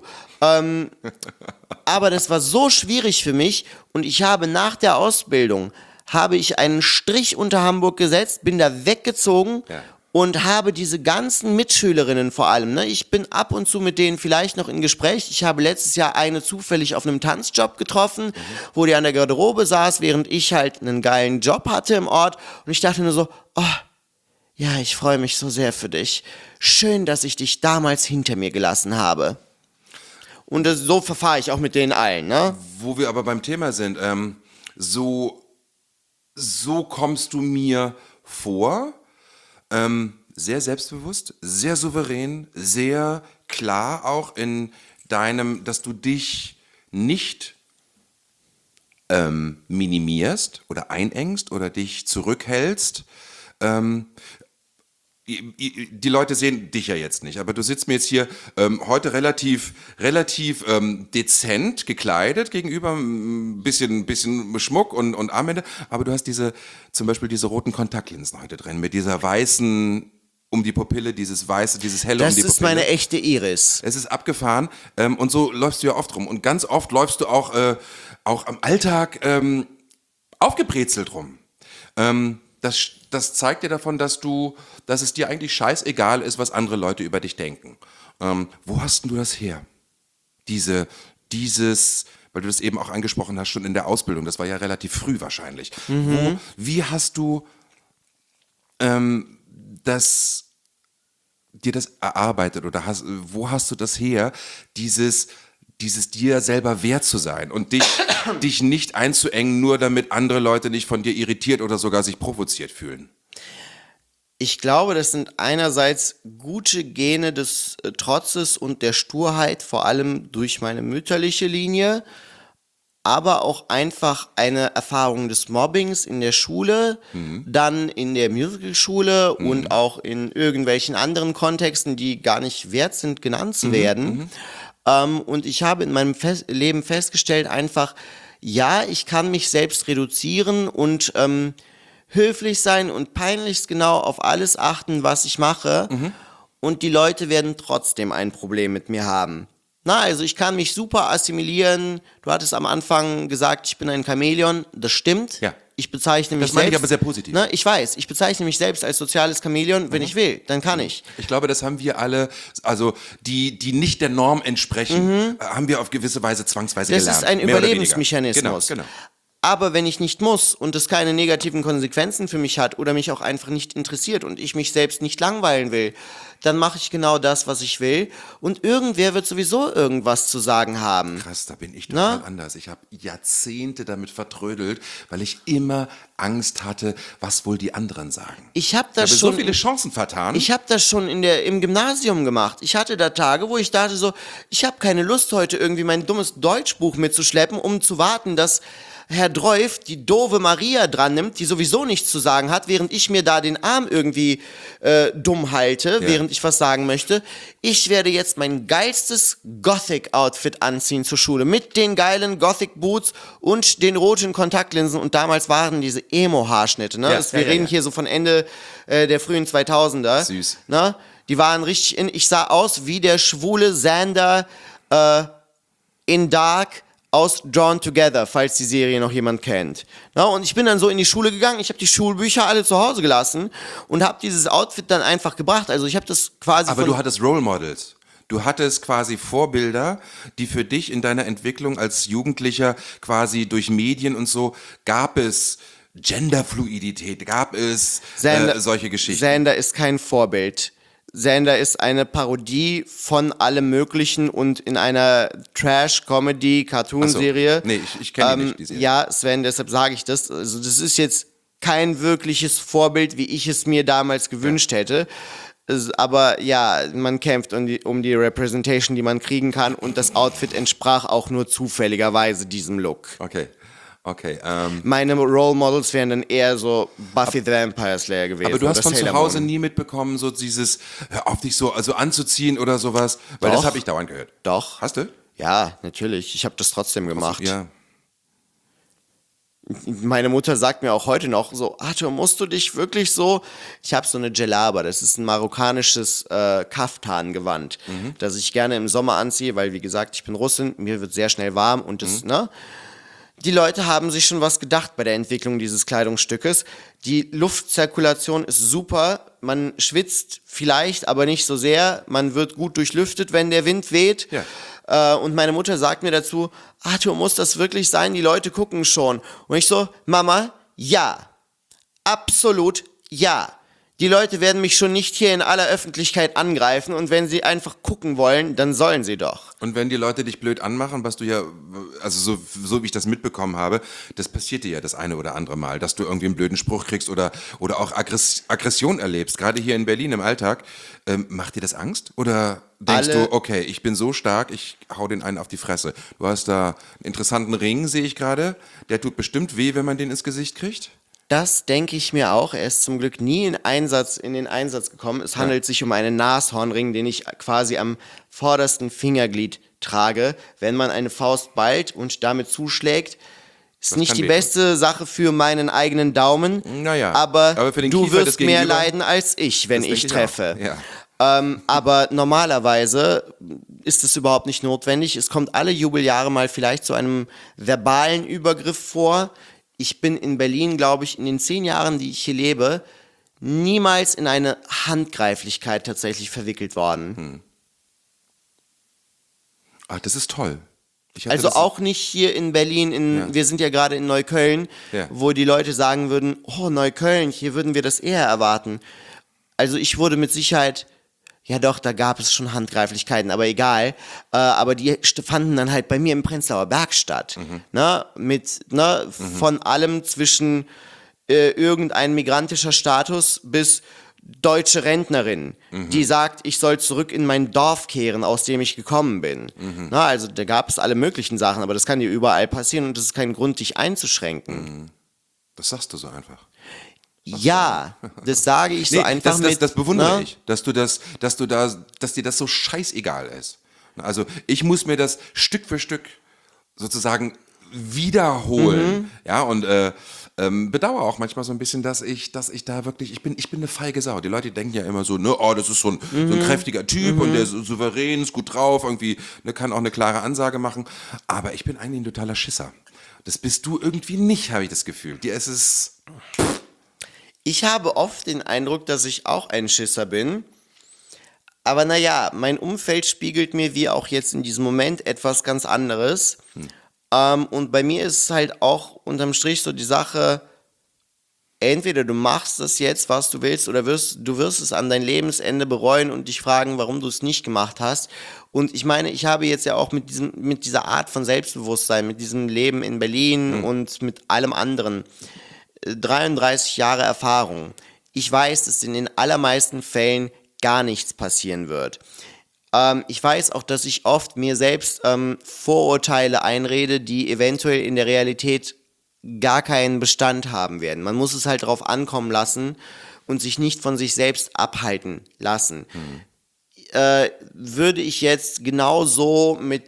Aber das war so schwierig für mich und ich habe nach der Ausbildung einen Strich unter Hamburg gesetzt, bin da weggezogen und habe diese ganzen Mitschülerinnen vor allem, ne, ich bin ab und zu mit denen vielleicht noch in Gespräch. Ich habe letztes Jahr eine zufällig auf einem Tanzjob getroffen, wo die an der Garderobe saß, während ich halt einen geilen Job hatte im Ort und ich dachte nur so, oh, ja, ich freue mich so sehr für dich. Schön, dass ich dich damals hinter mir gelassen habe. Und so verfahre ich auch mit denen allen, ne? Wo wir aber beim Thema sind, so kommst du mir vor, sehr selbstbewusst, sehr souverän, sehr klar auch in deinem, dass du dich nicht minimierst oder einengst oder dich zurückhältst. Die Leute sehen dich ja jetzt nicht, aber du sitzt mir jetzt hier heute relativ dezent gekleidet gegenüber, ein bisschen Schmuck und Armbänder, aber du hast zum Beispiel diese roten Kontaktlinsen heute drin, mit dieser weißen um die Pupille, dieses weiße, dieses helle um die Pupille. Das ist meine echte Iris. Es ist abgefahren und so läufst du ja oft rum und ganz oft läufst du auch am Alltag aufgebrezelt rum. Das zeigt dir davon, dass es dir eigentlich scheißegal ist, was andere Leute über dich denken. Wo hast denn du das her? Weil du das eben auch angesprochen hast, schon in der Ausbildung, das war ja relativ früh wahrscheinlich. Wie hast du dir das erarbeitet oder wo hast du das her, dieses dir selber wert zu sein und dich nicht einzuengen, nur damit andere Leute nicht von dir irritiert oder sogar sich provoziert fühlen? Ich glaube, das sind einerseits gute Gene des Trotzes und der Sturheit, vor allem durch meine mütterliche Linie, aber auch einfach eine Erfahrung des Mobbings in der Schule, dann in der Musicalschule und auch in irgendwelchen anderen Kontexten, die gar nicht wert sind, genannt zu werden. Und ich habe in meinem Leben festgestellt einfach, ja, ich kann mich selbst reduzieren und höflich sein und peinlichst genau auf alles achten, was ich mache. Und die Leute werden trotzdem ein Problem mit mir haben. Also ich kann mich super assimilieren. Du hattest am Anfang gesagt, ich bin ein Chamäleon. Das stimmt. Ja. Ich bezeichne mich Das meine ich selbst, aber sehr positiv. Ich weiß, ich bezeichne mich selbst als soziales Chamäleon, wenn ich will, dann kann ich. Ich glaube, das haben wir alle, also die nicht der Norm entsprechen, haben wir auf gewisse Weise zwangsweise gelernt. Das ist ein mehr oder Überlebensmechanismus. Genau. Aber wenn ich nicht muss und es keine negativen Konsequenzen für mich hat oder mich auch einfach nicht interessiert und ich mich selbst nicht langweilen will, dann mache ich genau das, was ich will und irgendwer wird sowieso irgendwas zu sagen haben. Krass, da bin ich total anders. Ich habe Jahrzehnte damit vertrödelt, weil ich immer Angst hatte, was wohl die anderen sagen. Ich habe so viele Chancen vertan. Ich habe das schon im Gymnasium gemacht. Ich hatte da Tage, wo ich dachte so, ich habe keine Lust heute irgendwie mein dummes Deutschbuch mitzuschleppen, um zu warten, dass Herr Dreuf die doofe Maria dran nimmt, die sowieso nichts zu sagen hat, während ich mir da den Arm irgendwie dumm halte, während ich was sagen möchte. Ich werde jetzt mein geilstes Gothic-Outfit anziehen zur Schule, mit den geilen Gothic-Boots und den roten Kontaktlinsen. Und damals waren diese Emo-Haarschnitte, ne? Wir reden hier so von Ende der frühen 2000er. Süß. Ne? Die waren richtig ich sah aus wie der schwule Xander in Dark aus Drawn Together, falls die Serie noch jemand kennt. Und ich bin dann so in die Schule gegangen, ich habe die Schulbücher alle zu Hause gelassen und habe dieses Outfit dann einfach gebracht. Also ich habe das quasi Aber du hattest Role Models. Du hattest quasi Vorbilder, die für dich in deiner Entwicklung als Jugendlicher quasi durch Medien und so, gab es Genderfluidität, gab es solche Geschichten. Xander ist kein Vorbild. Xander ist eine Parodie von allem Möglichen und in einer Trash-Comedy-Cartoon-Serie. Nee, ich kenne die nicht, die Serie. Ja, Sven, deshalb sage ich das. Also das ist jetzt kein wirkliches Vorbild, wie ich es mir damals gewünscht hätte. Aber ja, man kämpft um die Representation, die man kriegen kann, und das Outfit entsprach auch nur zufälligerweise diesem Look. Okay. Meine Role Models wären dann eher so Buffy the Vampire Slayer gewesen. Aber du hast oder von zu Sailor Hause Moon. nie mitbekommen, so dieses, hör auf dich so also anzuziehen oder sowas, weil Doch. das habe ich dauernd gehört. Doch. Hast du? Ja, natürlich. Ich habe das trotzdem gemacht. Ja. Meine Mutter sagt mir auch heute noch so, Arthur, musst du dich wirklich so... Ich habe so eine Djellaba, das ist ein marokkanisches Kaftangewand, das ich gerne im Sommer anziehe, weil, wie gesagt, ich bin Russin, mir wird sehr schnell warm und das, ne? Die Leute haben sich schon was gedacht bei der Entwicklung dieses Kleidungsstückes. Die Luftzirkulation ist super, man schwitzt vielleicht, aber nicht so sehr. Man wird gut durchlüftet, wenn der Wind weht. Ja. Und meine Mutter sagt mir dazu, Arthur, muss das wirklich sein? Die Leute gucken schon. Und ich so, Mama, ja. Absolut ja. Die Leute werden mich schon nicht hier in aller Öffentlichkeit angreifen, und wenn sie einfach gucken wollen, dann sollen sie doch. Und wenn die Leute dich blöd anmachen, was du ja, also so wie ich das mitbekommen habe, das passiert dir ja das eine oder andere Mal, dass du irgendwie einen blöden Spruch kriegst oder auch Aggression erlebst, gerade hier in Berlin im Alltag. Macht dir das Angst? Oder denkst du, okay, ich bin so stark, ich hau den einen auf die Fresse? Du hast da einen interessanten Ring, sehe ich gerade. Der tut bestimmt weh, wenn man den ins Gesicht kriegt. Das denke ich mir auch. Er ist zum Glück nie in den Einsatz gekommen. Es handelt sich um einen Nashornring, den ich quasi am vordersten Fingerglied trage. Wenn man eine Faust ballt und damit zuschlägt, ist Das nicht kann die wehtun. beste Sache für meinen eigenen Daumen. Naja, aber für den du Kiefer des wirst mehr Gegenüber, leiden als ich, wenn das ich denke treffe. auch. Ja. Aber normalerweise ist es überhaupt nicht notwendig. Es kommt alle Jubeljahre mal vielleicht zu einem verbalen Übergriff vor. Ich bin in Berlin, glaube ich, in den 10 Jahren, die ich hier lebe, niemals in eine Handgreiflichkeit tatsächlich verwickelt worden. Ah, das ist toll. Ich hatte Also das- auch nicht hier in Berlin, Ja. wir sind ja gerade in Neukölln, Ja. wo die Leute sagen würden, oh, Neukölln, hier würden wir das eher erwarten. Also ich wurde mit Sicherheit, ja doch, da gab es schon Handgreiflichkeiten, aber egal. Aber die fanden dann halt bei mir im Prenzlauer Berg statt. Von allem zwischen irgendein migrantischer Status bis deutsche Rentnerin, die sagt, ich soll zurück in mein Dorf kehren, aus dem ich gekommen bin. Also da gab es alle möglichen Sachen, aber das kann dir überall passieren und das ist kein Grund, dich einzuschränken. Das sagst du so einfach. Ja, das sage ich so einfach das bewundere ne? ich, dass dir das so scheißegal ist. Also ich muss mir das Stück für Stück sozusagen wiederholen, ja, und bedauere auch manchmal so ein bisschen, dass ich da wirklich, ich bin eine feige Sau. Die Leute denken ja immer so, ne, oh, das ist so ein kräftiger Typ und der ist souverän, ist gut drauf, irgendwie, ne, kann auch eine klare Ansage machen, aber ich bin eigentlich ein totaler Schisser. Das bist du irgendwie nicht, habe ich das Gefühl. Dir ist es... Ich habe oft den Eindruck, dass ich auch ein Schisser bin. Aber naja, mein Umfeld spiegelt mir wie auch jetzt in diesem Moment etwas ganz anderes. Und bei mir ist es halt auch unterm Strich so die Sache, entweder du machst das jetzt, was du willst, oder du wirst es an dein Lebensende bereuen und dich fragen, warum du es nicht gemacht hast. Und ich meine, ich habe jetzt ja auch mit dieser Art von Selbstbewusstsein, mit diesem Leben in Berlin und mit allem anderen 33 Jahre Erfahrung. Ich weiß, dass in den allermeisten Fällen gar nichts passieren wird. Ich weiß auch, dass ich oft mir selbst Vorurteile einrede, die eventuell in der Realität gar keinen Bestand haben werden. Man muss es halt darauf ankommen lassen und sich nicht von sich selbst abhalten lassen. Würde ich jetzt genauso mit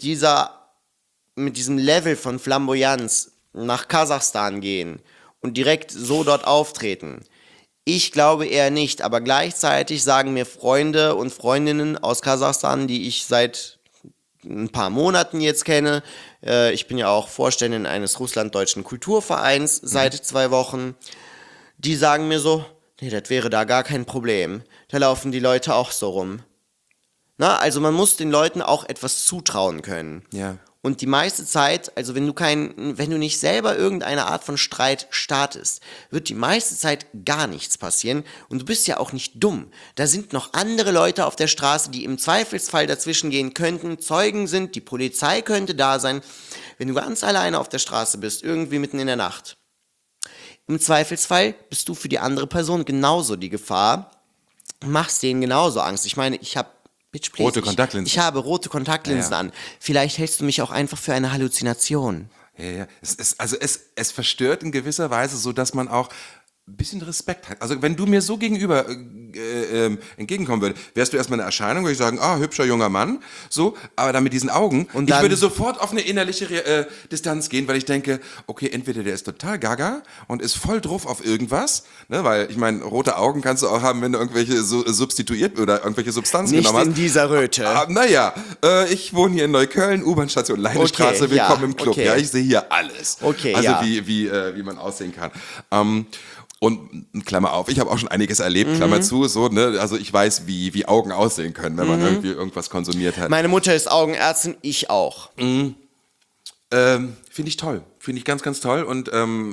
diesem Level von Flamboyanz nach Kasachstan gehen und direkt so dort auftreten? Ich glaube eher nicht, aber gleichzeitig sagen mir Freunde und Freundinnen aus Kasachstan, die ich seit ein paar Monaten jetzt kenne, ich bin ja auch Vorständin eines russlanddeutschen Kulturvereins seit 2 Wochen, die sagen mir so, nee, das wäre da gar kein Problem, da laufen die Leute auch so rum. Na, also man muss den Leuten auch etwas zutrauen können. Ja. Und die meiste Zeit, also wenn du nicht selber irgendeine Art von Streit startest, wird die meiste Zeit gar nichts passieren. Und du bist ja auch nicht dumm. Da sind noch andere Leute auf der Straße, die im Zweifelsfall dazwischen gehen könnten, Zeugen sind, die Polizei könnte da sein. Wenn du ganz alleine auf der Straße bist, irgendwie mitten in der Nacht, im Zweifelsfall bist du für die andere Person genauso die Gefahr, machst denen genauso Angst. Ich meine, Rote Kontaktlinsen. Ich habe rote Kontaktlinsen an. Vielleicht hältst du mich auch einfach für eine Halluzination. Ja. Es verstört in gewisser Weise, so dass man auch ein bisschen Respekt hat. Also wenn du mir so gegenüber entgegenkommen würdest, wärst du erstmal eine Erscheinung, würde ich sagen, hübscher junger Mann, so, aber dann mit diesen Augen. Und ich würde sofort auf eine innerliche Distanz gehen, weil ich denke, okay, entweder der ist total gaga und ist voll drauf auf irgendwas, ne, weil ich meine, rote Augen kannst du auch haben, wenn du irgendwelche substituiert oder irgendwelche Substanzen Nicht genommen hast. in dieser Röte. Ich wohne hier in Neukölln, U-Bahn-Station Leinestraße, willkommen im Club. okay. Ja, ich sehe hier alles. Okay, also ja. wie man aussehen kann. Und Klammer auf, ich habe auch schon einiges erlebt, Klammer zu, so, ne? Also ich weiß, wie Augen aussehen können, wenn man irgendwie irgendwas konsumiert hat. Meine Mutter ist Augenärztin, ich auch. Finde ich toll. Finde ich ganz, ganz toll und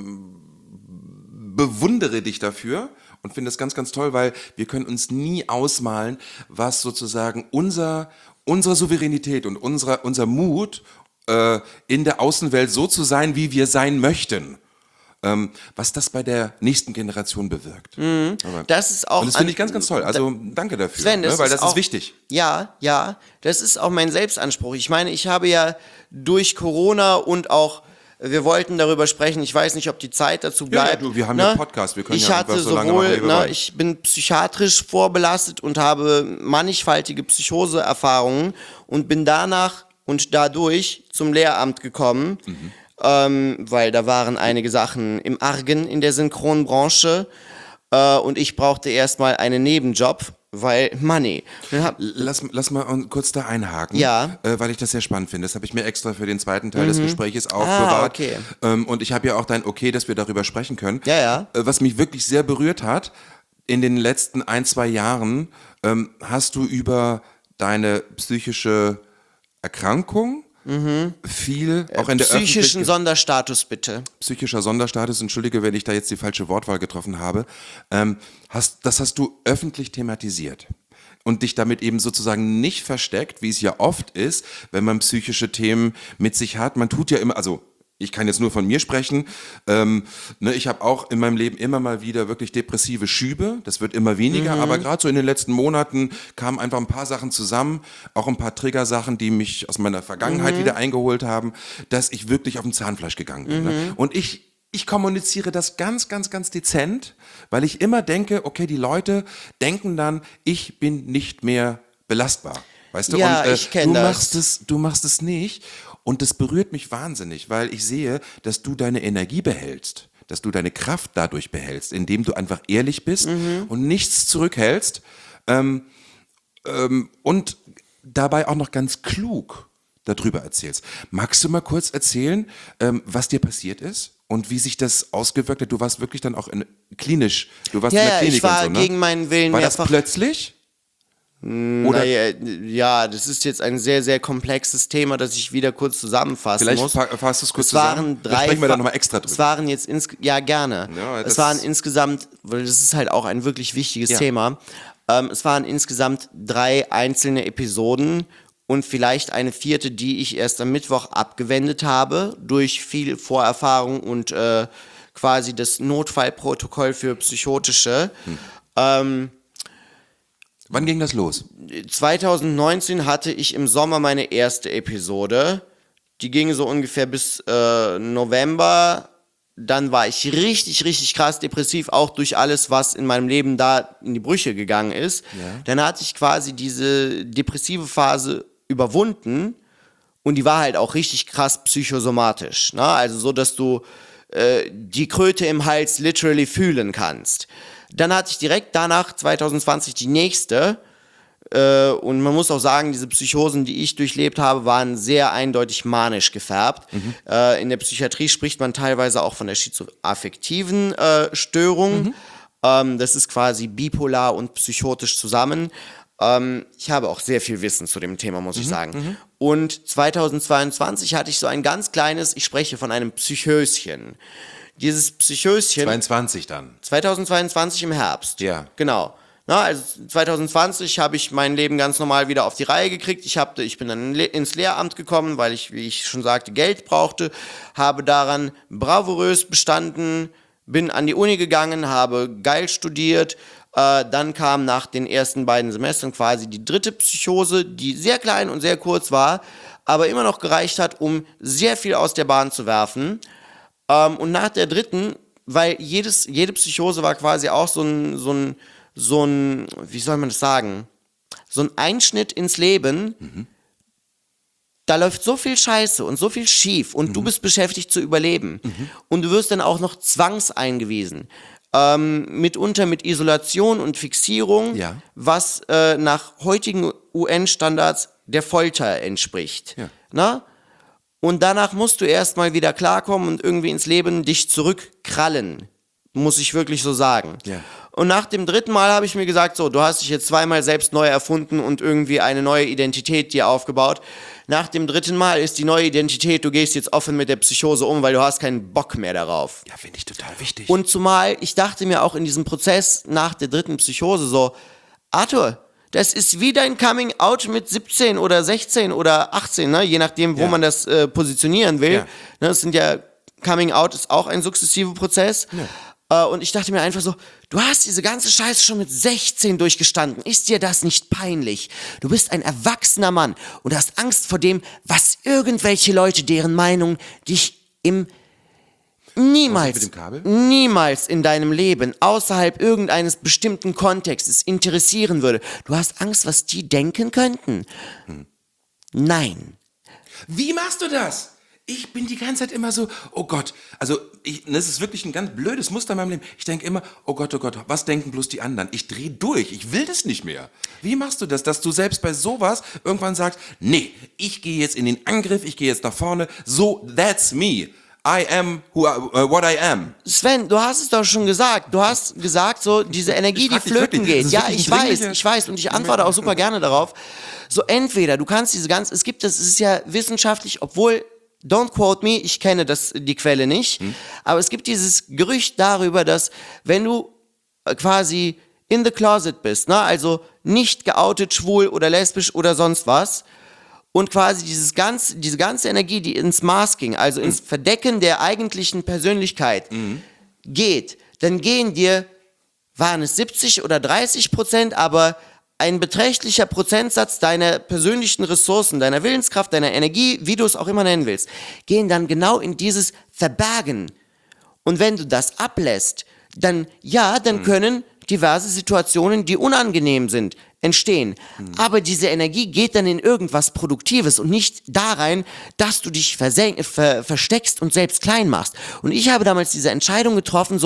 bewundere dich dafür und finde es ganz, ganz toll, weil wir können uns nie ausmalen, was sozusagen unsere Souveränität und unser Mut in der Außenwelt so zu sein, wie wir sein möchten. Was das bei der nächsten Generation bewirkt. Das ist auch. Und das finde ich ganz, ganz toll. Also danke dafür, Sven, weil das auch, ist wichtig. Ja, das ist auch mein Selbstanspruch. Ich meine, ich habe ja durch Corona und auch, wir wollten darüber sprechen, ich weiß nicht, ob die Zeit dazu bleibt. Ja, wir haben ja einen Podcast, wir können ich ja hatte einfach so lange machen, wie wir wollen. Ich bin psychiatrisch vorbelastet und habe mannigfaltige Psychoseerfahrungen und bin danach und dadurch zum Lehramt gekommen. Weil da waren einige Sachen im Argen in der Synchronbranche und ich brauchte erstmal einen Nebenjob, weil Money. Lass mal kurz da einhaken, Ja. Weil ich das sehr spannend finde. Das habe ich mir extra für den zweiten Teil des Gespräches aufbewahrt. Okay. Und ich habe ja auch dein Okay, dass wir darüber sprechen können. Ja. Was mich wirklich sehr berührt hat, in den letzten 1-2 Jahren hast du über deine psychische Erkrankung viel, auch in der Psychischen Sonderstatus, bitte. psychischer Sonderstatus, entschuldige, wenn ich da jetzt die falsche Wortwahl getroffen habe, das hast du öffentlich thematisiert und dich damit eben sozusagen nicht versteckt, wie es ja oft ist, wenn man psychische Themen mit sich hat. Man tut ja immer, also ich kann jetzt nur von mir sprechen, ich habe auch in meinem Leben immer mal wieder wirklich depressive Schübe, das wird immer weniger, aber gerade so in den letzten Monaten kamen einfach ein paar Sachen zusammen, auch ein paar Triggersachen, die mich aus meiner Vergangenheit wieder eingeholt haben, dass ich wirklich auf dem Zahnfleisch gegangen bin. Ne? Und ich kommuniziere das ganz, ganz, ganz dezent, weil ich immer denke, okay, die Leute denken dann, ich bin nicht mehr belastbar. Weißt du? Ja, und ich kenn das. du machst es nicht. Und das berührt mich wahnsinnig, weil ich sehe, dass du deine Energie behältst, dass du deine Kraft dadurch behältst, indem du einfach ehrlich bist und nichts zurückhältst und dabei auch noch ganz klug darüber erzählst. Magst du mal kurz erzählen, was dir passiert ist und wie sich das ausgewirkt hat? Du warst wirklich dann auch klinisch, du warst in der Klinik ich war und so, ne? gegen meinen Willen War das mehrfach. plötzlich? Oder Ja, das ist jetzt ein sehr, sehr komplexes Thema, das ich wieder kurz zusammenfassen vielleicht muss. fasst du es kurz Es waren zusammen? Da drei. sprechen wir dann nochmal extra drüber. Es waren jetzt gerne. Ja, Es waren insgesamt, weil das ist halt auch ein wirklich wichtiges Thema. Es waren insgesamt 3 einzelne Episoden und vielleicht eine 4., die ich erst am Mittwoch abgewendet habe durch viel Vorerfahrung und quasi das Notfallprotokoll für Psychotische. Wann ging das los? 2019 hatte ich im Sommer meine erste Episode. Die ging so ungefähr bis November. Dann war ich richtig, richtig krass depressiv, auch durch alles, was in meinem Leben da in die Brüche gegangen ist. Ja. Dann hatte ich quasi diese depressive Phase überwunden und die war halt auch richtig krass psychosomatisch. Ne? Also so, dass du die Kröte im Hals literally fühlen kannst. Dann hatte ich direkt danach 2020 die nächste und man muss auch sagen, diese Psychosen, die ich durchlebt habe, waren sehr eindeutig manisch gefärbt. In der Psychiatrie spricht man teilweise auch von der schizoaffektiven Störung. Das ist quasi bipolar und psychotisch zusammen. Ich habe auch sehr viel Wissen zu dem Thema, muss ich sagen. Und 2022 hatte ich so ein ganz kleines, ich spreche von einem Psychöschen. Dieses Psychöschen... 22 dann. 2022 im Herbst. Ja. Genau. Na, also 2020 habe ich mein Leben ganz normal wieder auf die Reihe gekriegt. Ich bin dann ins Lehramt gekommen, weil ich, wie ich schon sagte, Geld brauchte. Habe daran bravourös bestanden, bin an die Uni gegangen, habe geil studiert. Dann kam nach den ersten beiden Semestern quasi die dritte Psychose, die sehr klein und sehr kurz war, aber immer noch gereicht hat, um sehr viel aus der Bahn zu werfen. Und nach der dritten, weil jede Psychose war quasi auch so ein, wie soll man das sagen, so ein Einschnitt ins Leben. Da läuft so viel Scheiße und so viel schief und du bist beschäftigt zu überleben. Und du wirst dann auch noch zwangseingewiesen. Mitunter mit Isolation und Fixierung, Ja. was nach heutigen UN-Standards der Folter entspricht. Ja. Na? Und danach musst du erstmal wieder klarkommen und irgendwie ins Leben dich zurückkrallen. Muss ich wirklich so sagen. Ja. Und nach dem dritten Mal habe ich mir gesagt, so, du hast dich jetzt zweimal selbst neu erfunden und irgendwie eine neue Identität dir aufgebaut. Nach dem dritten Mal ist die neue Identität, du gehst jetzt offen mit der Psychose um, weil du hast keinen Bock mehr darauf. Ja, finde ich total wichtig. Und zumal, ich dachte mir auch in diesem Prozess nach der dritten Psychose so, Arthur, das ist wie dein Coming Out mit 17 oder 16 oder 18, ne? Je nachdem, wo Ja. man das positionieren will. Ja. Ne, das sind ja, Coming Out ist auch ein sukzessiver Prozess. Und ich dachte mir einfach so, du hast diese ganze Scheiße schon mit 16 durchgestanden. Ist dir das nicht peinlich? Du bist ein erwachsener Mann und hast Angst vor dem, was irgendwelche Leute, deren Meinung dich mit dem Kabel? niemals in deinem Leben außerhalb irgendeines bestimmten Kontextes interessieren würde. Du hast Angst, was die denken könnten. Nein. Wie machst du das? Ich bin die ganze Zeit immer so, oh Gott, also das ist wirklich ein ganz blödes Muster in meinem Leben. Ich denke immer, oh Gott, was denken bloß die anderen? Ich drehe durch, ich will das nicht mehr. Wie machst du das, dass du selbst bei sowas irgendwann sagst, nee, ich gehe jetzt in den Angriff, ich gehe jetzt nach vorne, so, that's me. I am what I am. Sven, du hast es doch schon gesagt. Du hast gesagt, so diese Energie, Ich die frag dich flöten wirklich, das geht. ist Ja, wirklich ein ich weiß und ich antworte auch super gerne darauf. So entweder du kannst es ist ja wissenschaftlich, obwohl, don't quote me, ich kenne die Quelle nicht, aber es gibt dieses Gerücht darüber, dass wenn du quasi in the closet bist, ne, also nicht geoutet, schwul oder lesbisch oder sonst was, und quasi diese ganze Energie, die ins Maß ging, also ins Verdecken der eigentlichen Persönlichkeit geht, dann gehen dir, waren es 70 oder 30%, aber ein beträchtlicher Prozentsatz deiner persönlichen Ressourcen, deiner Willenskraft, deiner Energie, wie du es auch immer nennen willst, gehen dann genau in dieses Verbergen. Und wenn du das ablässt, dann können diverse Situationen, die unangenehm sind, entstehen. Aber diese Energie geht dann in irgendwas Produktives und nicht da rein, dass du dich versteckst und selbst klein machst. Und ich habe damals diese Entscheidung getroffen,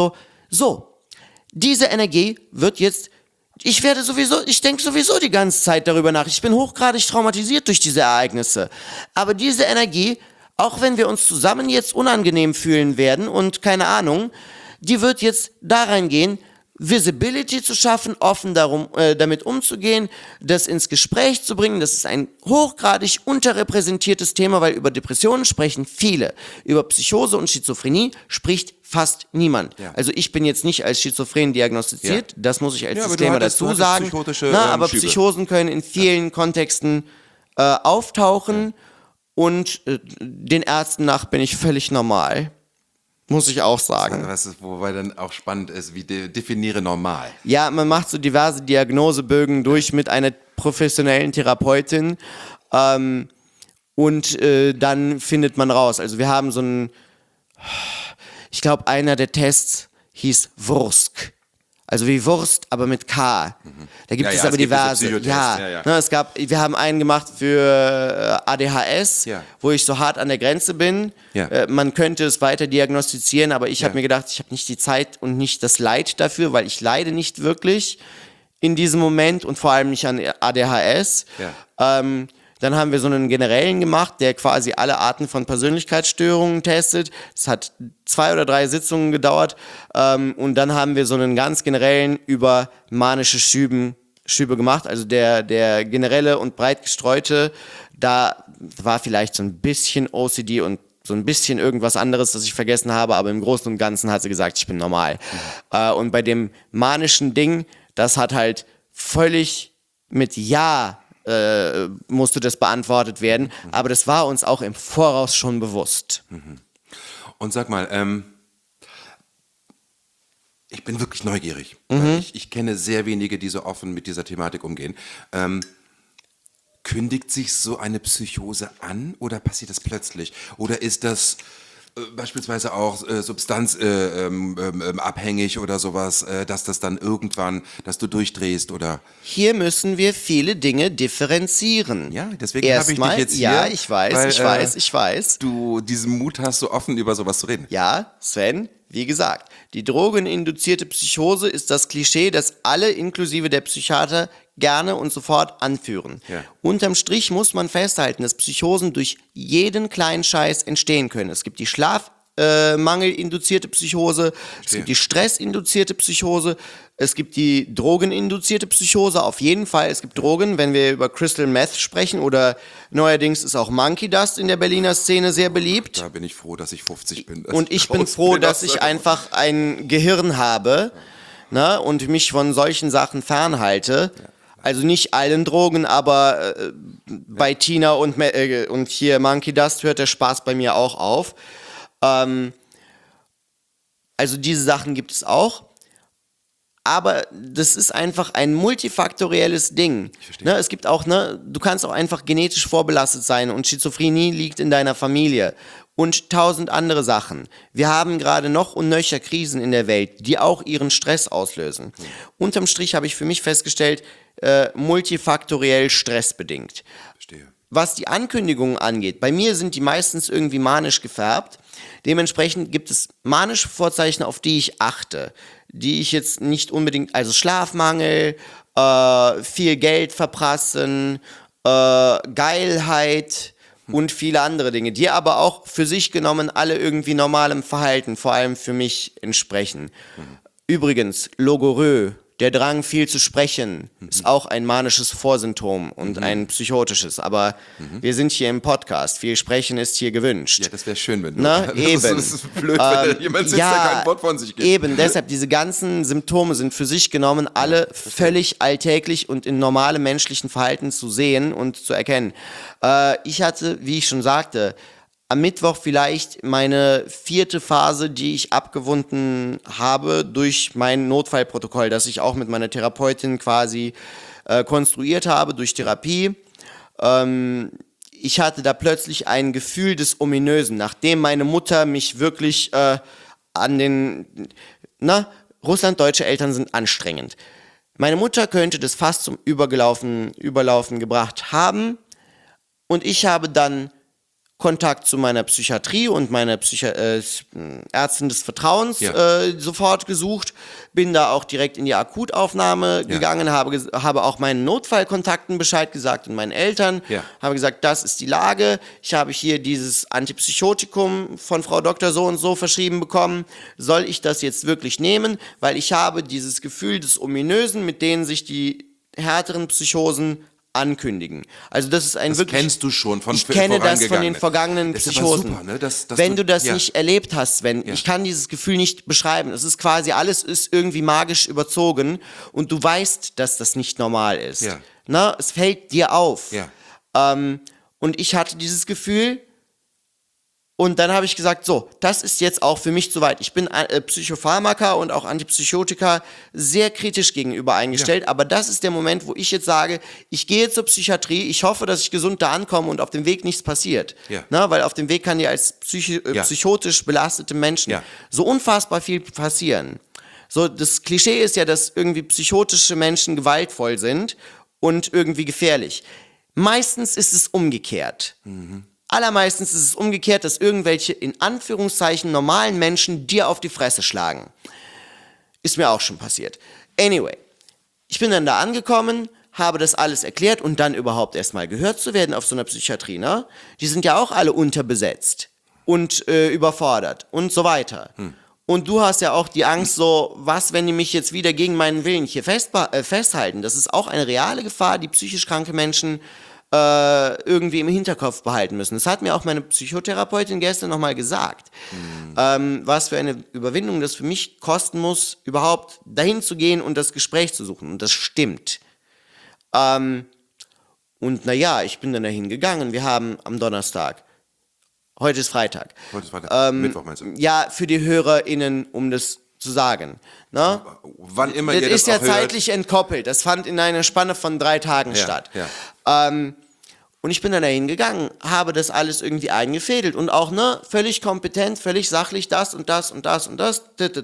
diese Energie wird jetzt, ich denke sowieso die ganze Zeit darüber nach. Ich bin hochgradig traumatisiert durch diese Ereignisse. Aber diese Energie, auch wenn wir uns zusammen jetzt unangenehm fühlen werden und keine Ahnung, die wird jetzt da reingehen, Visibility zu schaffen, offen damit umzugehen, das ins Gespräch zu bringen. Das ist ein hochgradig unterrepräsentiertes Thema, weil über Depressionen sprechen viele. Über Psychose und Schizophrenie spricht fast niemand. Ja. Also ich bin jetzt nicht als schizophren diagnostiziert, das muss ich als Ja, aber Disclaimer du hattest dazu sagen. psychotische, Aber Schübe. Psychosen können in vielen Kontexten auftauchen und den Ärzten nach bin ich völlig normal. Muss ich auch sagen. Wobei dann auch spannend ist, wie definiere normal. Ja, man macht so diverse Diagnosebögen durch mit einer professionellen Therapeutin und dann findet man raus. Also wir haben ich glaube, einer der Tests hieß Wursk. Also wie Wurst, aber mit K. Da gibt es aber diverse. Wir haben einen gemacht für ADHS, wo ich so hart an der Grenze bin. Ja. Man könnte es weiter diagnostizieren, aber ich habe mir gedacht, ich habe nicht die Zeit und nicht das Leid dafür, weil ich leide nicht wirklich in diesem Moment und vor allem nicht an ADHS. Ja. Dann haben wir so einen generellen gemacht, der quasi alle Arten von Persönlichkeitsstörungen testet. Das hat 2 oder 3 Sitzungen gedauert. Und dann haben wir so einen ganz generellen über manische Schübe gemacht. Also der generelle und breit gestreute, da war vielleicht so ein bisschen OCD und so ein bisschen irgendwas anderes, das ich vergessen habe, aber im Großen und Ganzen hat sie gesagt, ich bin normal. Und bei dem manischen Ding, das hat halt völlig mit Ja musste das beantwortet werden, aber das war uns auch im Voraus schon bewusst. Und sag mal, ich bin wirklich neugierig. Weil ich kenne sehr wenige, die so offen mit dieser Thematik umgehen. Kündigt sich so eine Psychose an oder passiert das plötzlich? Oder ist das beispielsweise auch substanzabhängig oder sowas, dass das dann irgendwann, dass du durchdrehst oder... Hier müssen wir viele Dinge differenzieren. Ja, deswegen habe ich dich jetzt hier. Ja, ich weiß, ich weiß. Du diesen Mut hast, so offen über sowas zu reden. Ja, Sven, wie gesagt, die drogeninduzierte Psychose ist das Klischee, das alle inklusive der Psychiater gerne und sofort anführen. Ja. Unterm Strich muss man festhalten, dass Psychosen durch jeden kleinen Scheiß entstehen können. Es gibt die Schlafmangelinduzierte Psychose, es gibt die Stressinduzierte Psychose, es gibt die drogeninduzierte Psychose, auf jeden Fall. Es gibt Drogen, wenn wir über Crystal Meth sprechen oder neuerdings ist auch Monkey Dust in der Berliner Szene sehr beliebt. Da bin ich froh, dass ich 50 bin. Und ich bin froh, dass ich einfach ein Gehirn habe, ne, und mich von solchen Sachen fernhalte. Also nicht allen Drogen, aber bei Tina und hier Monkey Dust hört der Spaß bei mir auch auf. Also diese Sachen gibt es auch. Aber das ist einfach ein multifaktorielles Ding. Ich verstehe. Ne, es gibt auch, du kannst auch einfach genetisch vorbelastet sein und Schizophrenie liegt in deiner Familie und 1000 andere Sachen. Wir haben gerade noch und nöcher Krisen in der Welt, die auch ihren Stress auslösen. Unterm Strich habe ich für mich festgestellt, multifaktoriell stressbedingt. Verstehe. Was die Ankündigungen angeht, bei mir sind die meistens irgendwie manisch gefärbt. Dementsprechend gibt es manische Vorzeichen, auf die ich achte, die ich jetzt nicht unbedingt, also Schlafmangel, viel Geld verprassen, Geilheit und viele andere Dinge, die aber auch für sich genommen alle irgendwie normalem Verhalten, vor allem für mich, entsprechen. Übrigens, Logorrhoe, der Drang, viel zu sprechen, ist auch ein manisches Vorsymptom und ein psychotisches. Aber wir sind hier im Podcast. Viel Sprechen ist hier gewünscht. Ja, das wäre schön, wenn du... Eben. Das ist blöd, wenn jemand sitzt, der kein Wort von sich gibt. Eben, deshalb, diese ganzen Symptome sind für sich genommen alle völlig alltäglich und in normalem menschlichen Verhalten zu sehen und zu erkennen. Ich hatte, wie ich schon sagte, am Mittwoch vielleicht meine 4. Phase, die ich abgewunden habe durch mein Notfallprotokoll, das ich auch mit meiner Therapeutin quasi konstruiert habe durch Therapie. Ich hatte da plötzlich ein Gefühl des Ominösen, nachdem meine Mutter mich wirklich russlanddeutsche Eltern sind anstrengend. Meine Mutter könnte das fast zum Überlaufen gebracht haben und ich habe dann Kontakt zu meiner Psychiatrie und meiner Ärztin des Vertrauens sofort gesucht, bin da auch direkt in die Akutaufnahme gegangen, habe auch meinen Notfallkontakten Bescheid gesagt und meinen Eltern, habe gesagt, das ist die Lage, ich habe hier dieses Antipsychotikum von Frau Dr. so und so verschrieben bekommen, soll ich das jetzt wirklich nehmen, weil ich habe dieses Gefühl des Ominösen, mit denen sich die härteren Psychosen ankündigen. Also das ist ein das wirklich... kennst du schon von Ich kenne das von den vergangenen das ist Psychosen. aber super, ne? Dass Wenn du das nicht erlebt hast, Sven, ich kann dieses Gefühl nicht beschreiben. Es ist quasi, alles ist irgendwie magisch überzogen und du weißt, dass das nicht normal ist. Ja. Na, es fällt dir auf. Ja. Und ich hatte dieses Gefühl und dann habe ich gesagt, so, das ist jetzt auch für mich zu weit. Ich bin Psychopharmaka und auch Antipsychotika sehr kritisch gegenüber eingestellt, aber das ist der Moment, wo ich jetzt sage, ich gehe zur Psychiatrie, ich hoffe, dass ich gesund da ankomme und auf dem Weg nichts passiert. Ja. Na, weil auf dem Weg kann dir als psychotisch belastete Menschen so unfassbar viel passieren. So, das Klischee ist ja, dass irgendwie psychotische Menschen gewaltvoll sind und irgendwie gefährlich. Meistens ist es umgekehrt. Allermeistens ist es umgekehrt, dass irgendwelche, in Anführungszeichen, normalen Menschen dir auf die Fresse schlagen. Ist mir auch schon passiert. Anyway, ich bin dann da angekommen, habe das alles erklärt und dann überhaupt erstmal gehört zu werden auf so einer Psychiatrie, ne? Die sind ja auch alle unterbesetzt und überfordert und so weiter. Und du hast ja auch die Angst so, was, wenn die mich jetzt wieder gegen meinen Willen hier festhalten? Das ist auch eine reale Gefahr, die psychisch kranke Menschen irgendwie im Hinterkopf behalten müssen. Das hat mir auch meine Psychotherapeutin gestern nochmal gesagt. Was für eine Überwindung das für mich kosten muss, überhaupt dahin zu gehen und das Gespräch zu suchen. Und das stimmt. Und naja, ich bin dann dahin gegangen. Wir haben am Donnerstag, heute ist Freitag. Mittwoch meinst du? Ja, für die HörerInnen, um das zu sagen. Ne? Wann immer Das ihr das ist ja auch hört. zeitlich entkoppelt. Das fand in einer Spanne von 3 Tagen statt. Ja. Und ich bin dann dahin gegangen, habe das alles irgendwie eingefädelt und auch völlig kompetent, völlig sachlich das und das und das und das.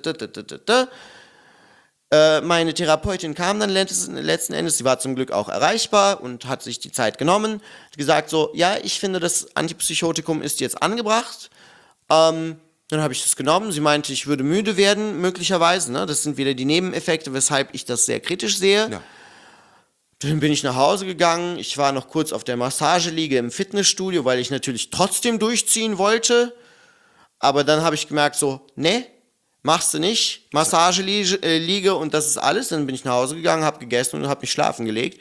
Meine Therapeutin kam dann letzten Endes, sie war zum Glück auch erreichbar und hat sich die Zeit genommen, hat gesagt so, ja, ich finde, das Antipsychotikum ist jetzt angebracht. Dann habe ich das genommen, sie meinte, ich würde müde werden, möglicherweise, das sind wieder die Nebeneffekte, weshalb ich das sehr kritisch sehe. Ja. Dann bin ich nach Hause gegangen, ich war noch kurz auf der Massageliege im Fitnessstudio, weil ich natürlich trotzdem durchziehen wollte, aber dann habe ich gemerkt so, nee, machst du nicht, Massageliege und das ist alles. Dann bin ich nach Hause gegangen, habe gegessen und habe mich schlafen gelegt.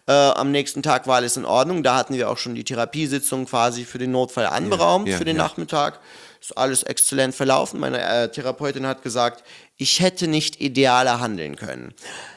Am nächsten Tag war alles in Ordnung, da hatten wir auch schon die Therapiesitzung quasi für den Notfall anberaumt, für den Nachmittag. Ist alles exzellent verlaufen. Meine Therapeutin hat gesagt, ich hätte nicht idealer handeln können.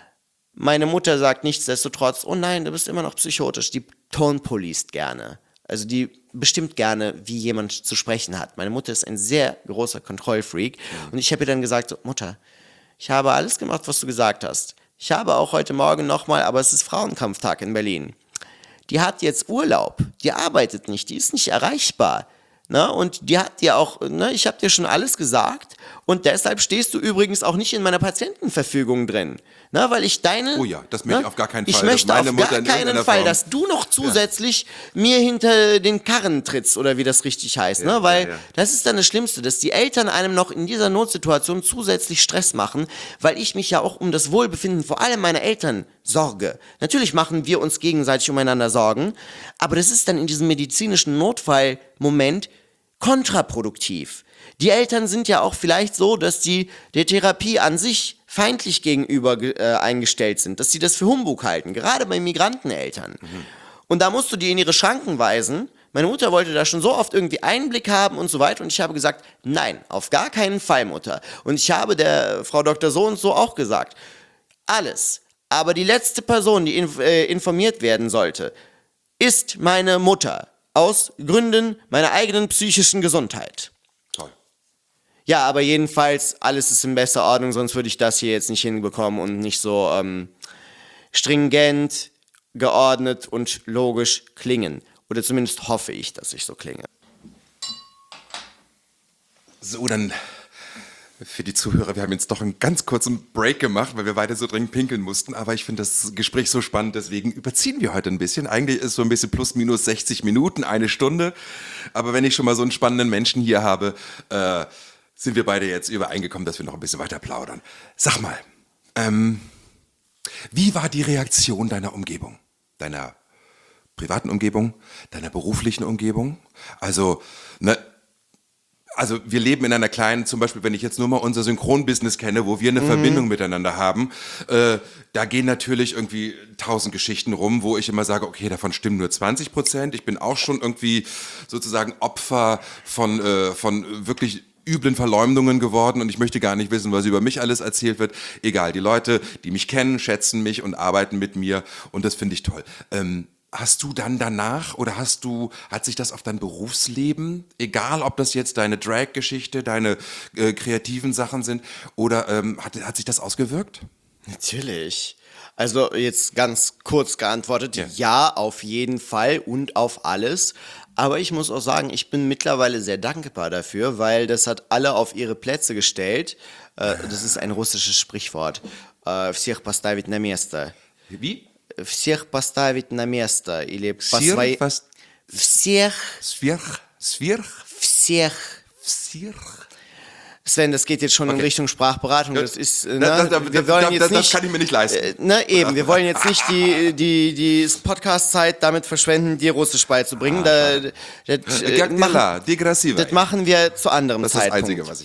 Meine Mutter sagt nichtsdestotrotz, oh nein, du bist immer noch psychotisch. Die tonpolist gerne. Also die bestimmt gerne, wie jemand zu sprechen hat. Meine Mutter ist ein sehr großer Kontrollfreak. Und ich habe ihr dann gesagt, so, Mutter, ich habe alles gemacht, was du gesagt hast. Ich habe auch heute Morgen nochmal, aber es ist Frauenkampftag in Berlin. Die hat jetzt Urlaub. Die arbeitet nicht. Die ist nicht erreichbar. Und die hat dir auch, ich habe dir schon alles gesagt und deshalb stehst du übrigens auch nicht in meiner Patientenverfügung drin, weil ich deine... Oh ja, das möchte ich auf gar keinen Fall. Ich möchte auf gar keinen Fall, dass du noch zusätzlich mir hinter den Karren trittst oder wie das richtig heißt, weil das ist dann das Schlimmste, dass die Eltern einem noch in dieser Notsituation zusätzlich Stress machen, weil ich mich ja auch um das Wohlbefinden vor allem meiner Eltern sorge. Natürlich machen wir uns gegenseitig umeinander Sorgen, aber das ist dann in diesem medizinischen Notfallmoment kontraproduktiv. Die Eltern sind ja auch vielleicht so, dass die der Therapie an sich feindlich gegenüber eingestellt sind, dass sie das für Humbug halten, gerade bei Migranteneltern. Und da musst du die in ihre Schranken weisen. Meine Mutter wollte da schon so oft irgendwie Einblick haben und so weiter und ich habe gesagt, nein, auf gar keinen Fall, Mutter. Und ich habe der Frau Dr. So und so auch gesagt, alles, aber die letzte Person, die informiert werden sollte, ist meine Mutter. Aus Gründen meiner eigenen psychischen Gesundheit. Toll. Ja, aber jedenfalls, alles ist in besser Ordnung, sonst würde ich das hier jetzt nicht hinbekommen und nicht so stringent, geordnet und logisch klingen. Oder zumindest hoffe ich, dass ich so klinge. So, dann für die Zuhörer, wir haben jetzt doch einen ganz kurzen Break gemacht, weil wir beide so dringend pinkeln mussten, aber ich finde das Gespräch so spannend, deswegen überziehen wir heute ein bisschen. Eigentlich ist so ein bisschen plus minus 60 Minuten, 1 Stunde, aber wenn ich schon mal so einen spannenden Menschen hier habe, sind wir beide jetzt übereingekommen, dass wir noch ein bisschen weiter plaudern. Sag mal, wie war die Reaktion deiner Umgebung, deiner privaten Umgebung, deiner beruflichen Umgebung? Also wir leben in einer kleinen, zum Beispiel, wenn ich jetzt nur mal unser Synchronbusiness kenne, wo wir eine Verbindung miteinander haben, da gehen natürlich irgendwie 1000 Geschichten rum, wo ich immer sage, okay, davon stimmen nur 20%. Ich bin auch schon irgendwie sozusagen Opfer von wirklich üblen Verleumdungen geworden und ich möchte gar nicht wissen, was über mich alles erzählt wird. Egal, die Leute, die mich kennen, schätzen mich und arbeiten mit mir und das finde ich toll. Hast du dann danach oder hat sich das auf dein Berufsleben, egal ob das jetzt deine Drag-Geschichte, deine kreativen Sachen sind, oder hat sich das ausgewirkt? Natürlich. Also jetzt ganz kurz geantwortet, ja, auf jeden Fall und auf alles. Aber ich muss auch sagen, ich bin mittlerweile sehr dankbar dafür, weil das hat alle auf ihre Plätze gestellt. Das ist ein russisches Sprichwort. Всех поставить на место. Wie? Всех поставить на место. Или Всех? Всех. Sven, das geht jetzt schon in Richtung Sprachberatung. Das ist, das kann ich mir nicht leisten. Wir wollen jetzt nicht die Podcast-Zeit damit verschwenden, dir Russisch beizubringen. Das machen wir zu anderem Zeitpunkt. Das ist das Einzige, was ich kann.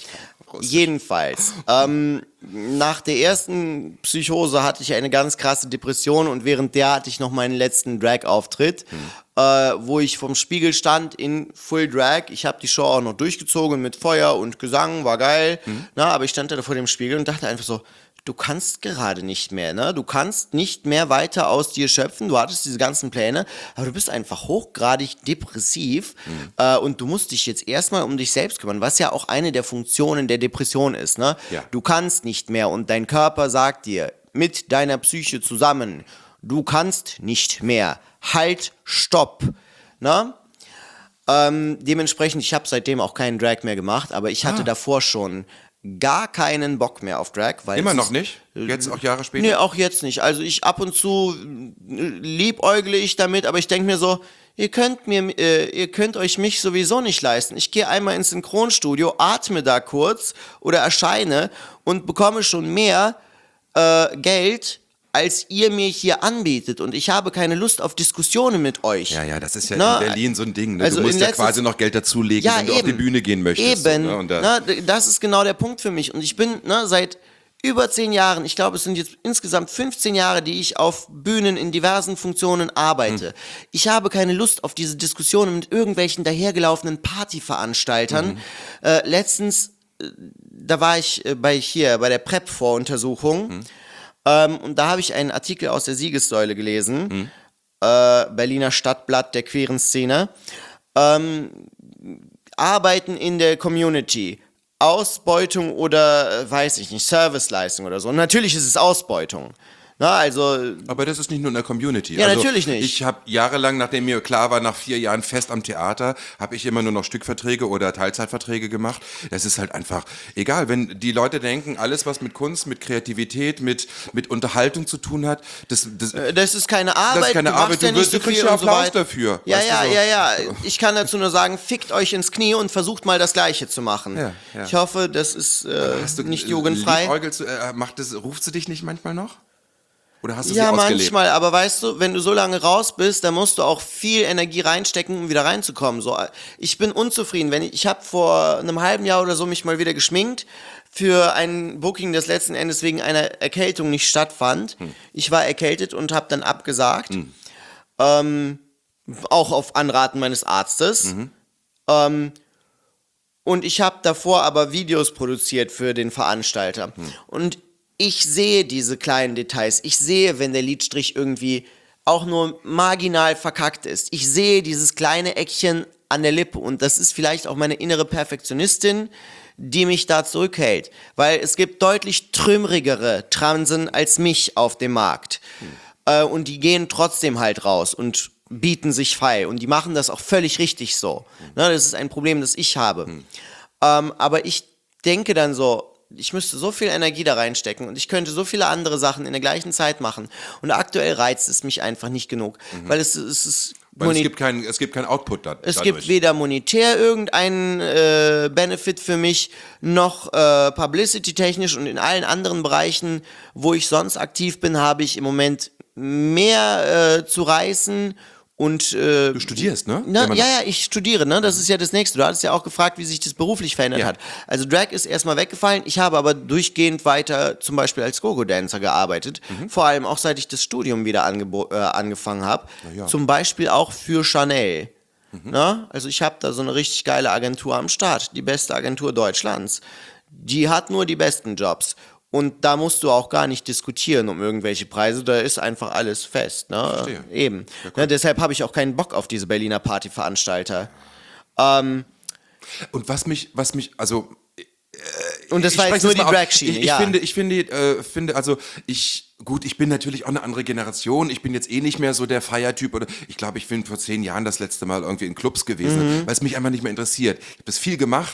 Jedenfalls, nach der ersten Psychose hatte ich eine ganz krasse Depression und während der hatte ich noch meinen letzten Drag-Auftritt, wo ich vorm Spiegel stand in Full Drag. Ich habe die Show auch noch durchgezogen mit Feuer und Gesang, war geil. Aber ich stand da vor dem Spiegel und dachte einfach so, du kannst gerade nicht mehr, ne? Du kannst nicht mehr weiter aus dir schöpfen. Du hattest diese ganzen Pläne, aber du bist einfach hochgradig depressiv und du musst dich jetzt erstmal um dich selbst kümmern, was ja auch eine der Funktionen der Depression ist, ne? Ja. Du kannst nicht mehr und dein Körper sagt dir mit deiner Psyche zusammen, du kannst nicht mehr. Halt, stopp, ne? Dementsprechend, ich habe seitdem auch keinen Drag mehr gemacht, aber ich hatte davor schon gar keinen Bock mehr auf Drag. Weil Immer noch nicht? Jetzt auch Jahre später? Nee, auch jetzt nicht. Also ich ab und zu liebäugle ich damit, aber ich denke mir so, ihr könnt euch mich sowieso nicht leisten. Ich gehe einmal ins Synchronstudio, atme da kurz oder erscheine und bekomme schon mehr Geld, als ihr mir hier anbietet. Und ich habe keine Lust auf Diskussionen mit euch. Ja, das ist ja Na, in Berlin so ein Ding. Ne? also Du musst in ja letzter quasi noch Geld dazulegen, Ja, wenn du auf die eben. Bühne gehen möchtest. Eben, So, ne? das ist genau der Punkt für mich. Und ich bin seit über 10 Jahren, ich glaube, es sind jetzt insgesamt 15 Jahre, die ich auf Bühnen in diversen Funktionen arbeite. Ich habe keine Lust auf diese Diskussionen mit irgendwelchen dahergelaufenen Partyveranstaltern. Letztens, da war ich bei der PrEP-Voruntersuchung und da habe ich einen Artikel aus der Siegessäule gelesen, Berliner Stadtblatt der queeren Szene, Arbeiten in der Community, Ausbeutung oder, weiß ich nicht, Serviceleistung oder so. Und natürlich ist es Ausbeutung. Na, also, Aber das ist nicht nur in der Community. Ja, natürlich nicht. Ich habe jahrelang, nachdem mir klar war, nach 4 Jahren fest am Theater, habe ich immer nur noch Stückverträge oder Teilzeitverträge gemacht. Das ist halt einfach egal. Wenn die Leute denken, alles, was mit Kunst, mit Kreativität, mit Unterhaltung zu tun hat, das ist keine Arbeit. das ist keine Arbeit. Ja nicht so Du kriegst viel ja und so Applaus weiter. dafür. Ja, weißt du so? ja. Ich kann dazu nur sagen, fickt euch ins Knie und versucht mal das Gleiche zu machen. Ja. Ich hoffe, das ist Hast du nicht jugendfrei. Rufst du dich nicht manchmal noch? Oder hast du Ja, sie ausgelebt? manchmal, aber weißt du, wenn du so lange raus bist, dann musst du auch viel Energie reinstecken, um wieder reinzukommen. So, ich bin unzufrieden. Ich habe vor einem halben Jahr oder so mich mal wieder geschminkt für ein Booking, das letzten Endes wegen einer Erkältung nicht stattfand. Ich war erkältet und habe dann abgesagt. Auch auf Anraten meines Arztes. Und ich habe davor aber Videos produziert für den Veranstalter. Und ich sehe diese kleinen Details. Ich sehe, wenn der Lidstrich irgendwie auch nur marginal verkackt ist. Ich sehe dieses kleine Eckchen an der Lippe. Und das ist vielleicht auch meine innere Perfektionistin, die mich da zurückhält. Weil es gibt deutlich trümmerigere Transen als mich auf dem Markt. Und die gehen trotzdem halt raus und bieten sich frei. Und die machen das auch völlig richtig so. Das ist ein Problem, das ich habe. Aber ich denke dann so, ich müsste so viel Energie da reinstecken und ich könnte so viele andere Sachen in der gleichen Zeit machen. Und aktuell reizt es mich einfach nicht genug. Weil es ist... Weil es gibt kein Output dadurch. Es gibt weder monetär irgendeinen Benefit für mich, noch publicity-technisch und in allen anderen Bereichen, wo ich sonst aktiv bin, habe ich im Moment mehr zu reißen. Und, Du studierst, ne? Ja, ich studiere, ne? Das ist ja das Nächste. Du hattest ja auch gefragt, wie sich das beruflich verändert hat. Also Drag ist erstmal weggefallen. Ich habe aber durchgehend weiter zum Beispiel als Go-Go-Dancer gearbeitet. Vor allem auch seit ich das Studium wieder angefangen habe. Zum Beispiel auch für Chanel. Na? Also ich habe da so eine richtig geile Agentur am Start. Die beste Agentur Deutschlands. Die hat nur die besten Jobs. Und da musst du auch gar nicht diskutieren um irgendwelche Preise, da ist einfach alles fest. Ne? Verstehe. Eben. Ja, deshalb habe ich auch keinen Bock auf diese Berliner Partyveranstalter. Und was mich, also und das war jetzt nur die Drag-Schiene, Ich finde, also ich bin natürlich auch eine andere Generation. Ich bin jetzt eh nicht mehr so der Feiertyp. Oder ich glaube, ich bin vor 10 Jahren das letzte Mal irgendwie in Clubs gewesen, weil es mich einfach nicht mehr interessiert. Ich habe das viel gemacht,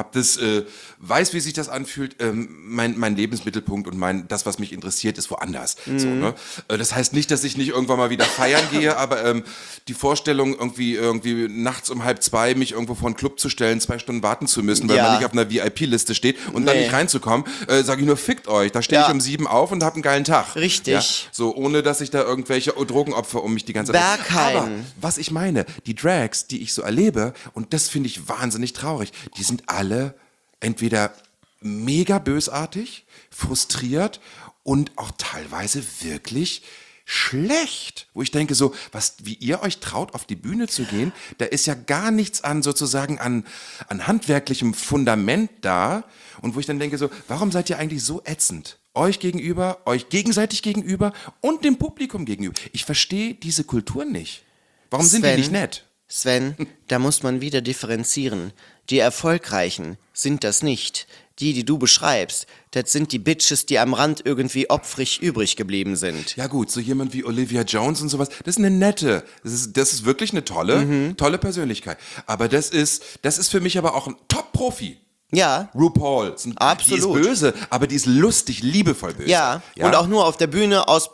weiß, wie sich das anfühlt. Mein Lebensmittelpunkt und das, was mich interessiert, ist woanders. So, ne? Das heißt nicht, dass ich nicht irgendwann mal wieder feiern gehe, aber die Vorstellung, irgendwie nachts um 1:30 mich irgendwo vor einen Club zu stellen, 2 Stunden warten zu müssen, weil man nicht auf einer VIP-Liste steht und dann nicht reinzukommen, sage ich nur, fickt euch. Da stehe ich um 7 auf und habe einen geilen Tag. Richtig. Ja, so, ohne dass ich da irgendwelche Drogenopfer um mich die ganze Zeit... Berghain. Aber was ich meine, die Drags, die ich so erlebe, und das finde ich wahnsinnig traurig, die sind alle entweder mega bösartig, frustriert und auch teilweise wirklich schlecht, wo ich denke so, wie ihr euch traut, auf die Bühne zu gehen, da ist ja gar nichts an sozusagen an handwerklichem Fundament da und wo ich dann denke so, warum seid ihr eigentlich so ätzend? Euch gegenüber, euch gegenseitig gegenüber und dem Publikum gegenüber. Ich verstehe diese Kultur nicht. Warum sind die nicht nett? Sven, da muss man wieder differenzieren. Die Erfolgreichen sind das nicht. Die du beschreibst, das sind die Bitches, die am Rand irgendwie opfrig übrig geblieben sind. Ja gut, so jemand wie Olivia Jones und sowas, das ist eine nette, das ist wirklich eine tolle Persönlichkeit. Aber das ist für mich aber auch ein Top-Profi. Ja. RuPaul. Absolut. Die ist böse, aber die ist lustig, liebevoll böse. Ja, und auch nur auf der Bühne aus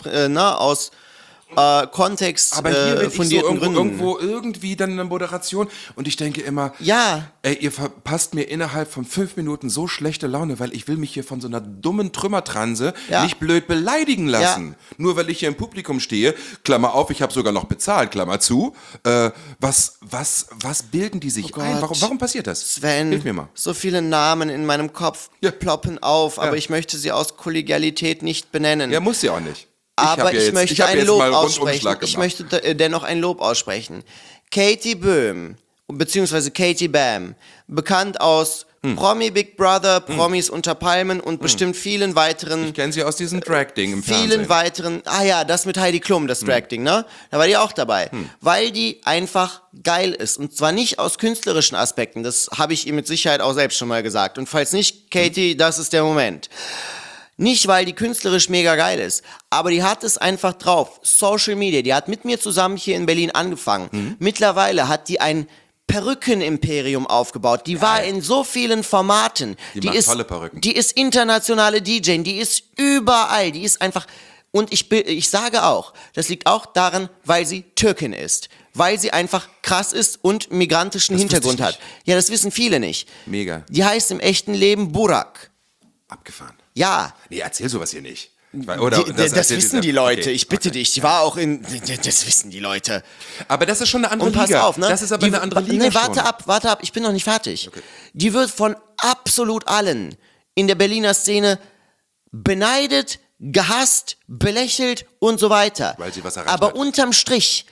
Kontext aber hier bin ich so fundierten Gründen. irgendwo irgendwie dann eine Moderation und ich denke immer, ja, ey, ihr verpasst mir innerhalb von 5 Minuten so schlechte Laune, weil ich will mich hier von so einer dummen Trümmertranse nicht blöd beleidigen lassen. Ja. Nur weil ich hier im Publikum stehe, Klammer auf, ich habe sogar noch bezahlt, Klammer zu. Was bilden die sich ein? Warum passiert das? Sven, hilf mir mal. So viele Namen in meinem Kopf ploppen auf, aber ich möchte sie aus Kollegialität nicht benennen. Ja, muss sie auch nicht. Aber ich möchte ein Lob aussprechen. Ich möchte dennoch ein Lob aussprechen. Katie Böhm, beziehungsweise Katie Bam, bekannt aus Promi Big Brother, Promis unter Palmen und bestimmt vielen weiteren. Ich kenne sie aus diesem Drag-Ding im Fernsehen. Vielen weiteren, das mit Heidi Klum, das Drag-Ding, ne? Da war die auch dabei. Weil die einfach geil ist. Und zwar nicht aus künstlerischen Aspekten. Das habe ich ihr mit Sicherheit auch selbst schon mal gesagt. Und falls nicht, Katie, das ist der Moment. Nicht, weil die künstlerisch mega geil ist, aber die hat es einfach drauf. Social Media, die hat mit mir zusammen hier in Berlin angefangen. Mittlerweile hat die ein Perückenimperium aufgebaut. Die war in so vielen Formaten. Die macht tolle Perücken. Die ist internationale DJ, die ist überall, die ist einfach... Und ich sage auch, das liegt auch daran, weil sie Türkin ist. Weil sie einfach krass ist und migrantischen Hintergrund hat. Ja, das wissen viele nicht. Mega. Die heißt im echten Leben Burak. Abgefahren. Ja. Nee, erzähl sowas hier nicht. Das wissen die Leute, okay. Ich bitte dich. Die war auch das wissen die Leute. Aber das ist schon eine andere Liga. Und pass auf, ne? Das ist aber eine andere Liga schon. Warte ab, ich bin noch nicht fertig. Okay. Die wird von absolut allen in der Berliner Szene beneidet, gehasst, belächelt und so weiter. Weil sie was erreicht aber hat. Unterm Strich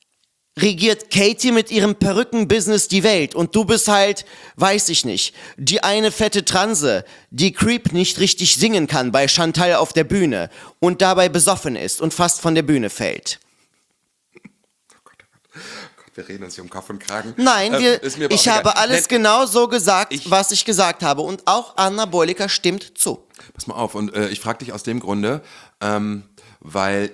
regiert Katie mit ihrem Perückenbusiness die Welt und du bist halt, weiß ich nicht, die eine fette Transe, die Creep nicht richtig singen kann bei Chantal auf der Bühne und dabei besoffen ist und fast von der Bühne fällt. Wir reden uns hier um Kopf und Kragen. Nein, ich habe alles genau so gesagt, was ich gesagt habe und auch Anna Boylika stimmt zu. Pass mal auf und ich frage dich aus dem Grunde, weil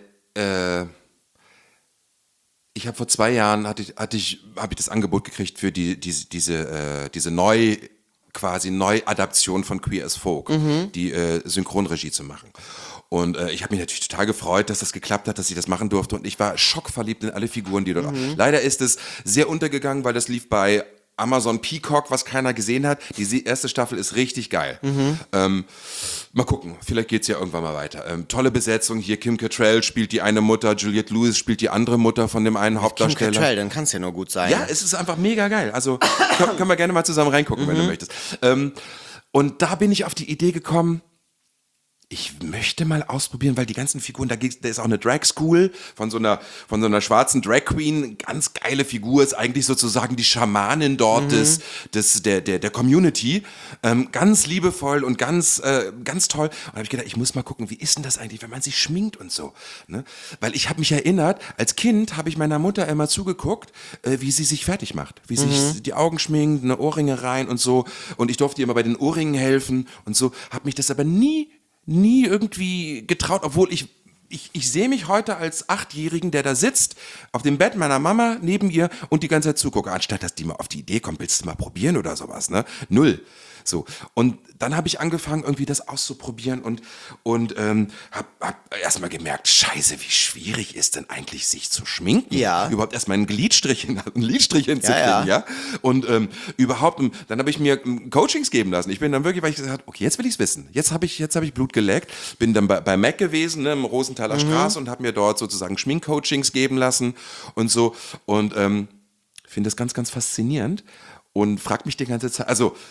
ich habe vor 2 Jahren habe ich das Angebot gekriegt für diese Neuadaption von Queer as Folk, die Synchronregie zu machen. Und ich habe mich natürlich total gefreut, dass das geklappt hat, dass ich das machen durfte. Und ich war schockverliebt in alle Figuren, die dort Leider ist es sehr untergegangen, weil das lief bei Amazon Peacock, was keiner gesehen hat. Die erste Staffel ist richtig geil. Mal gucken, vielleicht geht's ja irgendwann mal weiter. Tolle Besetzung, hier Kim Cattrall spielt die eine Mutter, Juliette Lewis spielt die andere Mutter von dem einen Hauptdarsteller. Kim Cattrall, dann kann's ja nur gut sein. Ja, es ist einfach mega geil. Also können wir gerne mal zusammen reingucken, wenn du möchtest. Und da bin ich auf die Idee gekommen, ich möchte mal ausprobieren, weil die ganzen Figuren, da ist auch eine Drag School von so einer schwarzen Drag Queen, ganz geile Figur, ist eigentlich sozusagen die Schamanin dort der Community, ganz liebevoll und ganz toll. Und da habe ich gedacht, ich muss mal gucken, wie ist denn das eigentlich, wenn man sich schminkt und so, ne? Weil ich habe mich erinnert, als Kind habe ich meiner Mutter immer zugeguckt, wie sie sich fertig macht, wie sie sich die Augen schminkt, eine Ohrringe rein und so, und ich durfte ihr immer bei den Ohrringen helfen und so, habe mich das aber nie irgendwie getraut, obwohl ich sehe mich heute als 8-Jährigen, der da sitzt, auf dem Bett meiner Mama neben ihr und die ganze Zeit zugucke, anstatt dass die mal auf die Idee kommt, willst du mal probieren oder sowas, ne? Null. So. Und dann habe ich angefangen, irgendwie das auszuprobieren und hab erstmal gemerkt, scheiße, wie schwierig ist denn eigentlich, sich zu schminken? Ja. Überhaupt erstmal ein Lidstrich hinzukriegen, ja? Und dann habe ich mir Coachings geben lassen. Ich bin dann wirklich, weil ich gesagt habe, okay, jetzt will ich's wissen. Jetzt habe ich Blut geleckt. Bin dann bei Mac gewesen, ne, im Rosenthaler Straße und habe mir dort sozusagen Schminkcoachings geben lassen und so. Und finde das ganz, ganz faszinierend und frag mich die ganze Zeit, also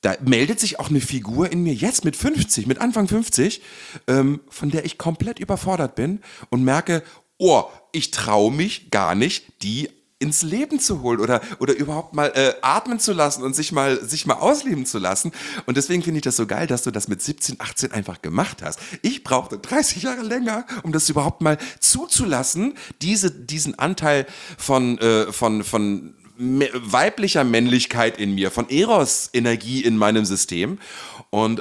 da meldet sich auch eine Figur in mir jetzt mit 50, mit Anfang 50, von der ich komplett überfordert bin und merke, oh, ich traue mich gar nicht, die ins Leben zu holen oder überhaupt mal atmen zu lassen und sich mal ausleben zu lassen. Und deswegen finde ich das so geil, dass du das mit 17, 18 einfach gemacht hast. Ich brauchte 30 Jahre länger, um das überhaupt mal zuzulassen, diesen Anteil von weiblicher Männlichkeit in mir, von Eros-Energie in meinem System. Und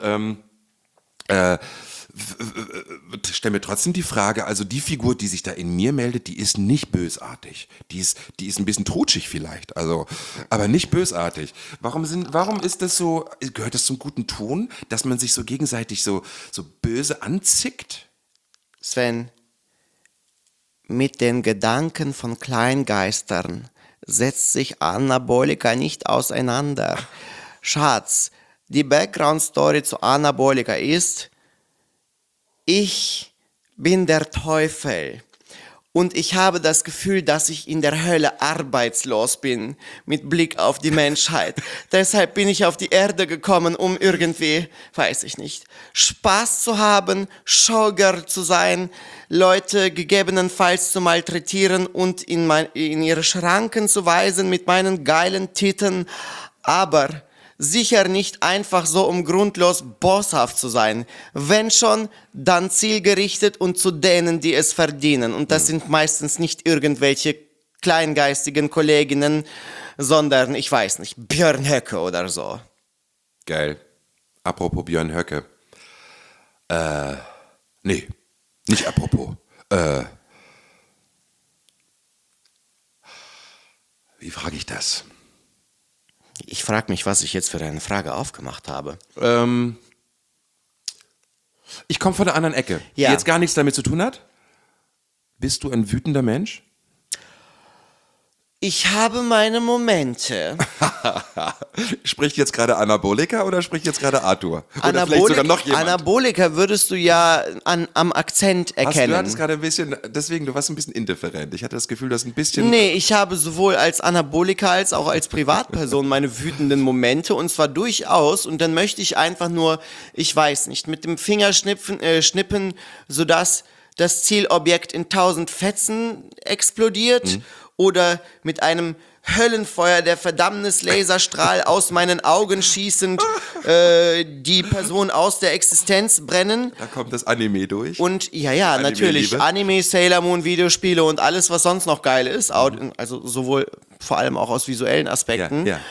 stell mir trotzdem die Frage, also die Figur, die sich da in mir meldet, die ist nicht bösartig. Die ist ein bisschen trutschig vielleicht, also, aber nicht bösartig. Warum ist das so, gehört das zum guten Ton, dass man sich so gegenseitig so böse anzickt? Sven, mit den Gedanken von Kleingeistern setzt sich Anabolika nicht auseinander. Schatz, die Background-Story zu Anabolika ist: Ich bin der Teufel und ich habe das Gefühl, dass ich in der Hölle arbeitslos bin mit Blick auf die Menschheit. Deshalb bin ich auf die Erde gekommen, um irgendwie, weiß ich nicht, Spaß zu haben, Showgirl zu sein, Leute gegebenenfalls zu malträtieren und in ihre Schranken zu weisen mit meinen geilen Titten, aber sicher nicht einfach so, um grundlos bosshaft zu sein. Wenn schon, dann zielgerichtet und zu denen, die es verdienen. Und das sind meistens nicht irgendwelche kleingeistigen Kolleginnen, sondern, ich weiß nicht, Björn Höcke oder so. Geil. Apropos Björn Höcke. Nee, nicht apropos. Wie frage ich das? Ich frage mich, was ich jetzt für eine Frage aufgemacht habe. Ich komme von der anderen Ecke, die Ja. jetzt gar nichts damit zu tun hat. Bist du ein wütender Mensch? Ich habe meine Momente. Spricht jetzt gerade Anabolika oder spricht jetzt gerade Arthur? Oder vielleicht sogar noch jemand? Anabolika würdest du ja am Akzent erkennen. Du hattest gerade ein bisschen, deswegen, du warst ein bisschen indifferent. Ich hatte das Gefühl, dass ein bisschen... Nee, ich habe sowohl als Anabolika als auch als Privatperson meine wütenden Momente, und zwar durchaus, und dann möchte ich einfach nur, ich weiß nicht, mit dem Finger schnippen, sodass das Zielobjekt in 1000 Fetzen explodiert, oder mit einem Höllenfeuer, der Verdammnis-Laserstrahl aus meinen Augen schießend die Person aus der Existenz brennen. Da kommt das Anime durch. Und ja, natürlich, Anime-Liebe. Anime, Sailor Moon, Videospiele und alles, was sonst noch geil ist, also sowohl vor allem auch aus visuellen Aspekten. Ja.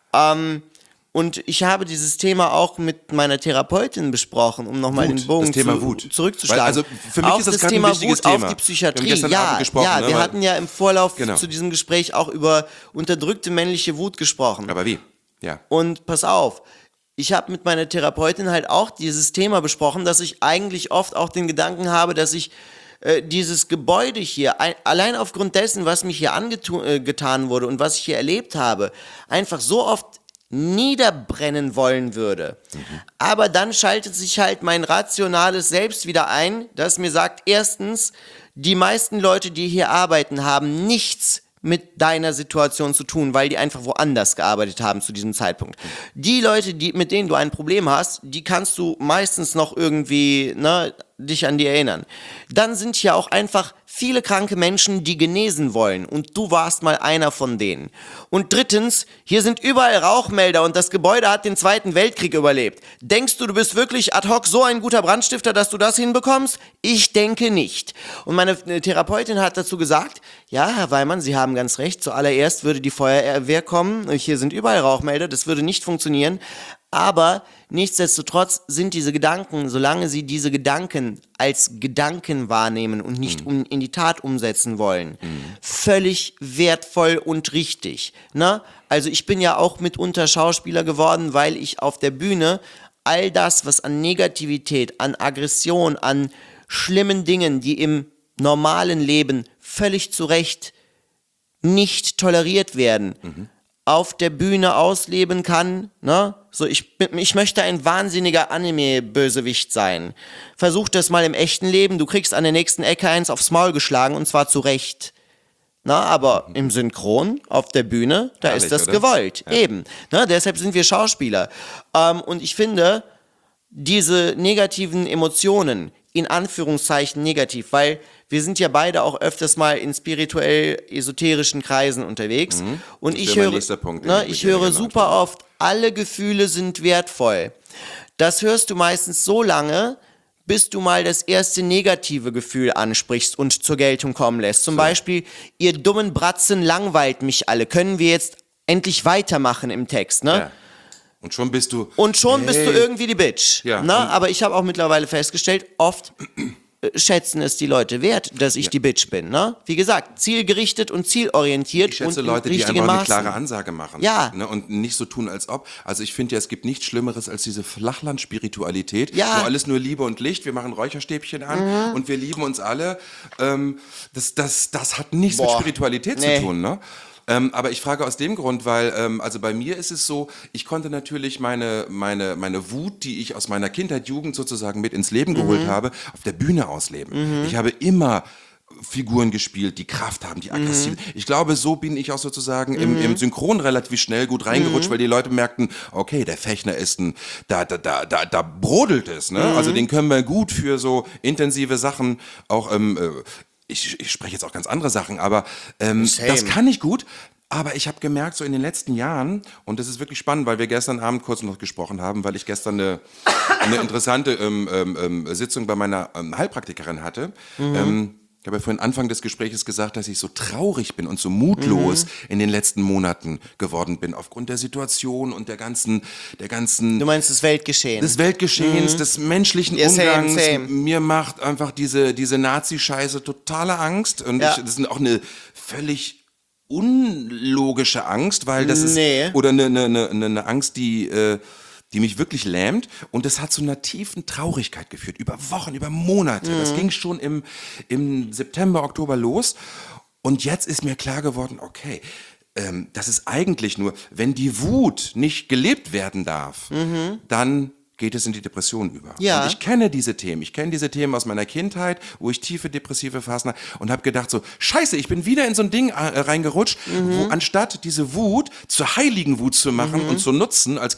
Und ich habe dieses Thema auch mit meiner Therapeutin besprochen, um nochmal Wut, den Bogen das Thema Wut. zurückzuschlagen. Weil, also für mich auf ist das das gerade ein Thema wichtiges Wut, Thema. auf die Psychiatrie. Wir haben gestern Abend gesprochen, ja, ne, wir weil- hatten ja im Vorlauf Genau. zu diesem Gespräch auch über unterdrückte männliche Wut gesprochen. Aber wie? Ja. Und pass auf, ich habe mit meiner Therapeutin halt auch dieses Thema besprochen, dass ich eigentlich oft auch den Gedanken habe, dass ich dieses Gebäude hier, allein aufgrund dessen, was mich hier angetan wurde und was ich hier erlebt habe, einfach so oft niederbrennen wollen würde. Aber dann schaltet sich halt mein rationales Selbst wieder ein, das mir sagt, erstens, die meisten Leute, die hier arbeiten, haben nichts mit deiner Situation zu tun, weil die einfach woanders gearbeitet haben zu diesem Zeitpunkt. Die Leute, mit denen du ein Problem hast, die kannst du meistens noch irgendwie, dich an die erinnern. Dann sind hier auch einfach viele kranke Menschen, die genesen wollen, und du warst mal einer von denen. Und drittens, hier sind überall Rauchmelder und das Gebäude hat den Zweiten Weltkrieg überlebt. Denkst du, du bist wirklich ad hoc so ein guter Brandstifter, dass du das hinbekommst? Ich denke nicht. Und meine Therapeutin hat dazu gesagt, ja, Herr Weimann, Sie haben ganz recht, zuallererst würde die Feuerwehr kommen, hier sind überall Rauchmelder, das würde nicht funktionieren. Aber nichtsdestotrotz sind diese Gedanken, solange sie diese Gedanken als Gedanken wahrnehmen und nicht in die Tat umsetzen wollen, völlig wertvoll und richtig. Also ich bin ja auch mitunter Schauspieler geworden, weil ich auf der Bühne all das, was an Negativität, an Aggression, an schlimmen Dingen, die im normalen Leben völlig zu Recht nicht toleriert werden, auf der Bühne ausleben kann, So, ich möchte ein wahnsinniger Anime-Bösewicht sein. Versuch das mal im echten Leben, du kriegst an der nächsten Ecke eins aufs Maul geschlagen, und zwar zu Recht. Na, aber im Synchron auf der Bühne, da Herrlich, ist das oder? gewollt. Eben. Na, deshalb sind wir Schauspieler. Und ich finde, diese negativen Emotionen, in Anführungszeichen negativ, weil wir sind ja beide auch öfters mal in spirituell-esoterischen Kreisen unterwegs. Und ich wäre mein höre, nächster Punkt, den ne, ich mit ich dir höre genannt super habe. oft, alle Gefühle sind wertvoll. Das hörst du meistens so lange, bis du mal das erste negative Gefühl ansprichst und zur Geltung kommen lässt. Zum Beispiel, ihr dummen Bratzen langweilt mich alle. Können wir jetzt endlich weitermachen im Text, ne? Ja. Und schon bist du... Und schon bist du Hey. irgendwie die Bitch. Ja, Na, und- aber ich habe auch mittlerweile festgestellt, oft schätzen es die Leute wert, dass ich die Bitch bin. Ne? Wie gesagt, zielgerichtet und zielorientiert Ich schätze und Leute, in die richtigen einfach eine Maßen. klare Ansage machen. Ja. Ne, und nicht so tun, als ob. Also ich finde ja, es gibt nichts Schlimmeres als diese Flachland-Spiritualität, Ja. wo alles nur Liebe und Licht, wir machen Räucherstäbchen an und wir lieben uns alle. Das hat nichts mit Boah. Spiritualität Nee. zu tun. Ne? Aber ich frage aus dem Grund, weil, also bei mir ist es so, ich konnte natürlich meine Wut, die ich aus meiner Kindheit, Jugend sozusagen mit ins Leben geholt habe, auf der Bühne ausleben. Ich habe immer Figuren gespielt, die Kraft haben, die aggressiv. Ich glaube, so bin ich auch sozusagen im Synchron relativ schnell gut reingerutscht, weil die Leute merkten, okay, der Fechner ist da brodelt es, ne? Also den können wir gut für so intensive Sachen auch, ich spreche jetzt auch ganz andere Sachen, aber das kann ich gut. Aber ich habe gemerkt, so in den letzten Jahren, und das ist wirklich spannend, weil wir gestern Abend kurz noch gesprochen haben, weil ich gestern eine interessante Sitzung bei meiner Heilpraktikerin hatte. Ich habe ja vorhin Anfang des Gesprächs gesagt, dass ich so traurig bin und so mutlos in den letzten Monaten geworden bin, aufgrund der Situation und der ganzen Du meinst das Weltgeschehen? des Weltgeschehens, des menschlichen Ja, same, Umgangs. same. Mir macht einfach diese Nazi-Scheiße totale Angst. Und Ja. das ist auch eine völlig unlogische Angst, weil das Nee. ist, oder eine Angst, die mich wirklich lähmt. Und das hat zu einer tiefen Traurigkeit geführt, über Wochen, über Monate. Das ging schon im September, Oktober los. Und jetzt ist mir klar geworden, okay, das ist eigentlich nur, wenn die Wut nicht gelebt werden darf, dann geht es in die Depression über. Ja. Und ich kenne diese Themen. Ich kenne diese Themen aus meiner Kindheit, wo ich tiefe depressive Phasen hatte und habe gedacht so, scheiße, ich bin wieder in so ein Ding reingerutscht, wo anstatt diese Wut zur heiligen Wut zu machen und zu nutzen als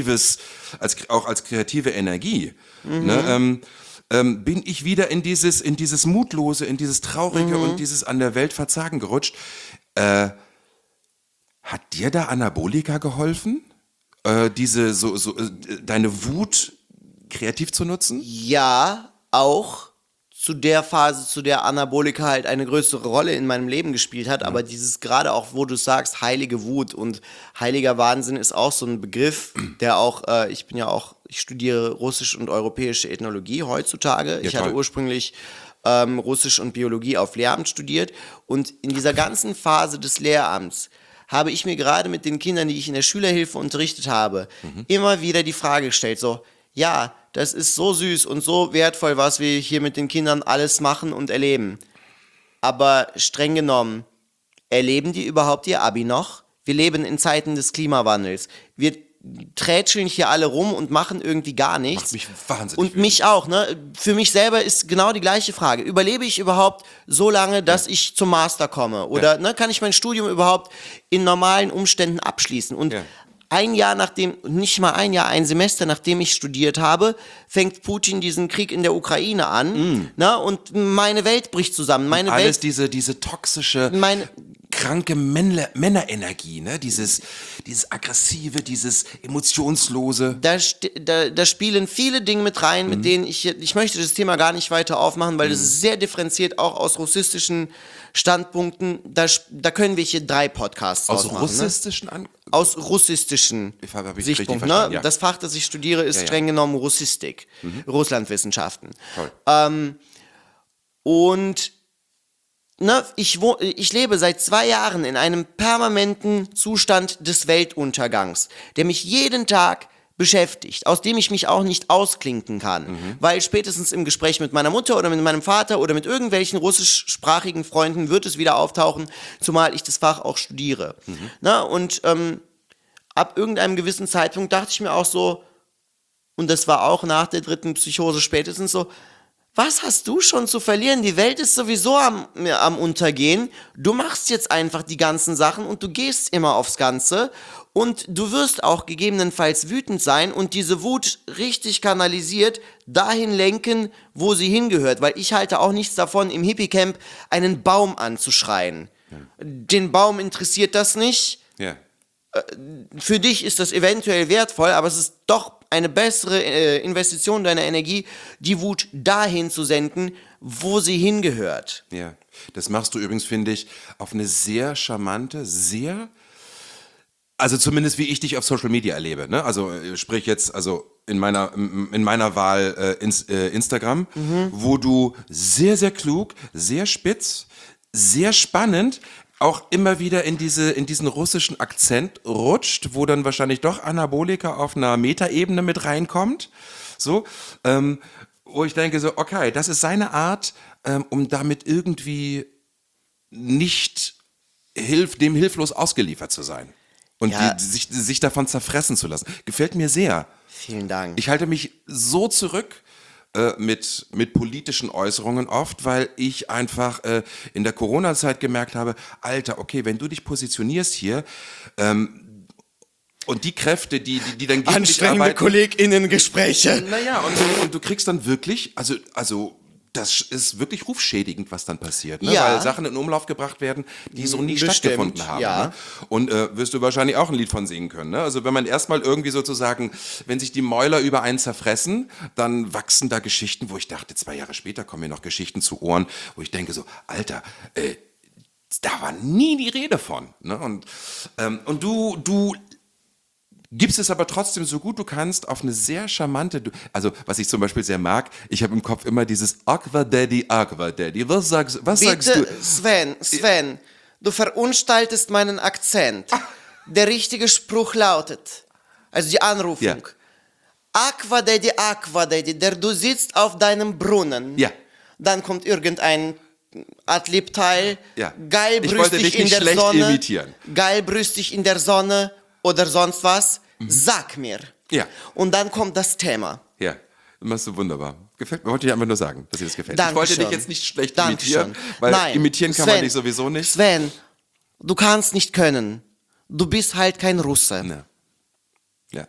auch als kreative Energie, ne, bin ich wieder in dieses Mutlose, in dieses Traurige und dieses an der Welt Verzagen gerutscht. Hat dir da Anabolika geholfen? Deine Wut kreativ zu nutzen? Ja, auch zu der Phase, zu der Anabolika halt eine größere Rolle in meinem Leben gespielt hat, aber dieses gerade auch, wo du sagst, heilige Wut und heiliger Wahnsinn ist auch so ein Begriff, der auch, ich studiere Russisch und Europäische Ethnologie heutzutage. Ich hatte toll. ursprünglich Russisch und Biologie auf Lehramt studiert und in dieser ganzen Phase des Lehramts habe ich mir gerade mit den Kindern, die ich in der Schülerhilfe unterrichtet habe, immer wieder die Frage gestellt, so, ja, das ist so süß und so wertvoll, was wir hier mit den Kindern alles machen und erleben. Aber streng genommen, erleben die überhaupt ihr Abi noch? Wir leben in Zeiten des Klimawandels. Wir trätscheln hier alle rum und machen irgendwie gar nichts. Macht mich wahnsinnig Und wütend. mich auch, ne? Für mich selber ist genau die gleiche Frage. Überlebe ich überhaupt so lange, dass ich zum Master komme? Oder ne, kann ich mein Studium überhaupt in normalen Umständen abschließen? Und ein Semester nachdem ich studiert habe, fängt Putin diesen Krieg in der Ukraine an. Ne? Und meine Welt bricht zusammen. Meine Alles Welt, diese toxische, meine, kranke Männerenergie, ne? Dieses aggressive, dieses emotionslose. da spielen viele Dinge mit rein, mit denen ich möchte das Thema gar nicht weiter aufmachen, weil das ist sehr differenziert, auch aus russistischen Standpunkten. Da können wir hier 3 Podcasts Aus ausmachen. russistischen Aus russistischen Hab ich richtig Sichtpunkten. verstanden, Ne? ja. Das Fach, das ich studiere, ist Ja. streng genommen Russistik, Russlandwissenschaften. Toll. Und ne, ich lebe seit 2 Jahren in einem permanenten Zustand des Weltuntergangs, der mich jeden Tag beschäftigt, aus dem ich mich auch nicht ausklinken kann, weil spätestens im Gespräch mit meiner Mutter oder mit meinem Vater oder mit irgendwelchen russischsprachigen Freunden wird es wieder auftauchen, zumal ich das Fach auch studiere. Na, und ab irgendeinem gewissen Zeitpunkt dachte ich mir auch so, und das war auch nach der 3. Psychose spätestens so, Was hast du schon zu verlieren? Die Welt ist sowieso am Untergehen. Du machst jetzt einfach die ganzen Sachen und du gehst immer aufs Ganze. Und du wirst auch gegebenenfalls wütend sein und diese Wut richtig kanalisiert dahin lenken, wo sie hingehört. Weil ich halte auch nichts davon, im Hippie-Camp einen Baum anzuschreien. Ja. Den Baum interessiert das nicht. Ja. Für dich ist das eventuell wertvoll, aber es ist doch eine bessere Investition deiner Energie, die Wut dahin zu senden, wo sie hingehört. Ja, das machst du übrigens, finde ich, auf eine sehr charmante, also zumindest wie ich dich auf Social Media erlebe, ne? Also sprich jetzt, also in meiner Wahl Instagram, wo du sehr, sehr klug, sehr spitz, sehr spannend auch immer wieder in diesen russischen Akzent rutscht, wo dann wahrscheinlich doch Anabolika auf einer Metaebene mit reinkommt. So, wo ich denke so, okay, das ist seine Art, um damit irgendwie nicht dem hilflos ausgeliefert zu sein. Und Ja. sich davon zerfressen zu lassen. Gefällt mir sehr. Vielen Dank. Ich halte mich so zurück mit politischen Äußerungen oft, weil ich einfach in der Corona-Zeit gemerkt habe, Alter, okay, wenn du dich positionierst hier und die Kräfte, die dann gegen dich arbeiten, KollegInnen-Gespräche. naja, und du kriegst dann wirklich, also das ist wirklich rufschädigend, was dann passiert, ne? Ja. Weil Sachen in Umlauf gebracht werden, die so nie Bestimmt, stattgefunden haben. ja. Ne? Und wirst du wahrscheinlich auch ein Lied von singen können. Ne? Also wenn man erstmal irgendwie sozusagen, wenn sich die Mäuler über einen zerfressen, dann wachsen da Geschichten, wo ich dachte, 2 Jahre später kommen mir noch Geschichten zu Ohren, wo ich denke so, Alter, da war nie die Rede von. Ne? Und du gibst es aber trotzdem so gut du kannst auf eine sehr charmante, also was ich zum Beispiel sehr mag, ich habe im Kopf immer dieses Aqua Daddy. Was sagst Bitte, du? Sven, du verunstaltest meinen Akzent. Der richtige Spruch lautet, also die Anrufung, Ja. Aqua Daddy, du sitzt auf deinem Brunnen. Ja. Dann kommt irgendein Adlib-Teil, Ja. Ich wollte geilbrüstig dich in nicht der schlecht Sonne, imitieren. geilbrüstig in der Sonne oder sonst was, sag mir. Ja. Und dann kommt das Thema. Ja, machst du wunderbar. Gefällt mir. Wollte ich einfach nur sagen, dass dir das gefällt. Dankeschön. Ich wollte dich jetzt nicht schlecht Dankeschön. imitieren, weil Nein, imitieren kann man Sven, dich sowieso nicht. Sven, du kannst nicht können. Du bist halt kein Russe. Ja. Ja.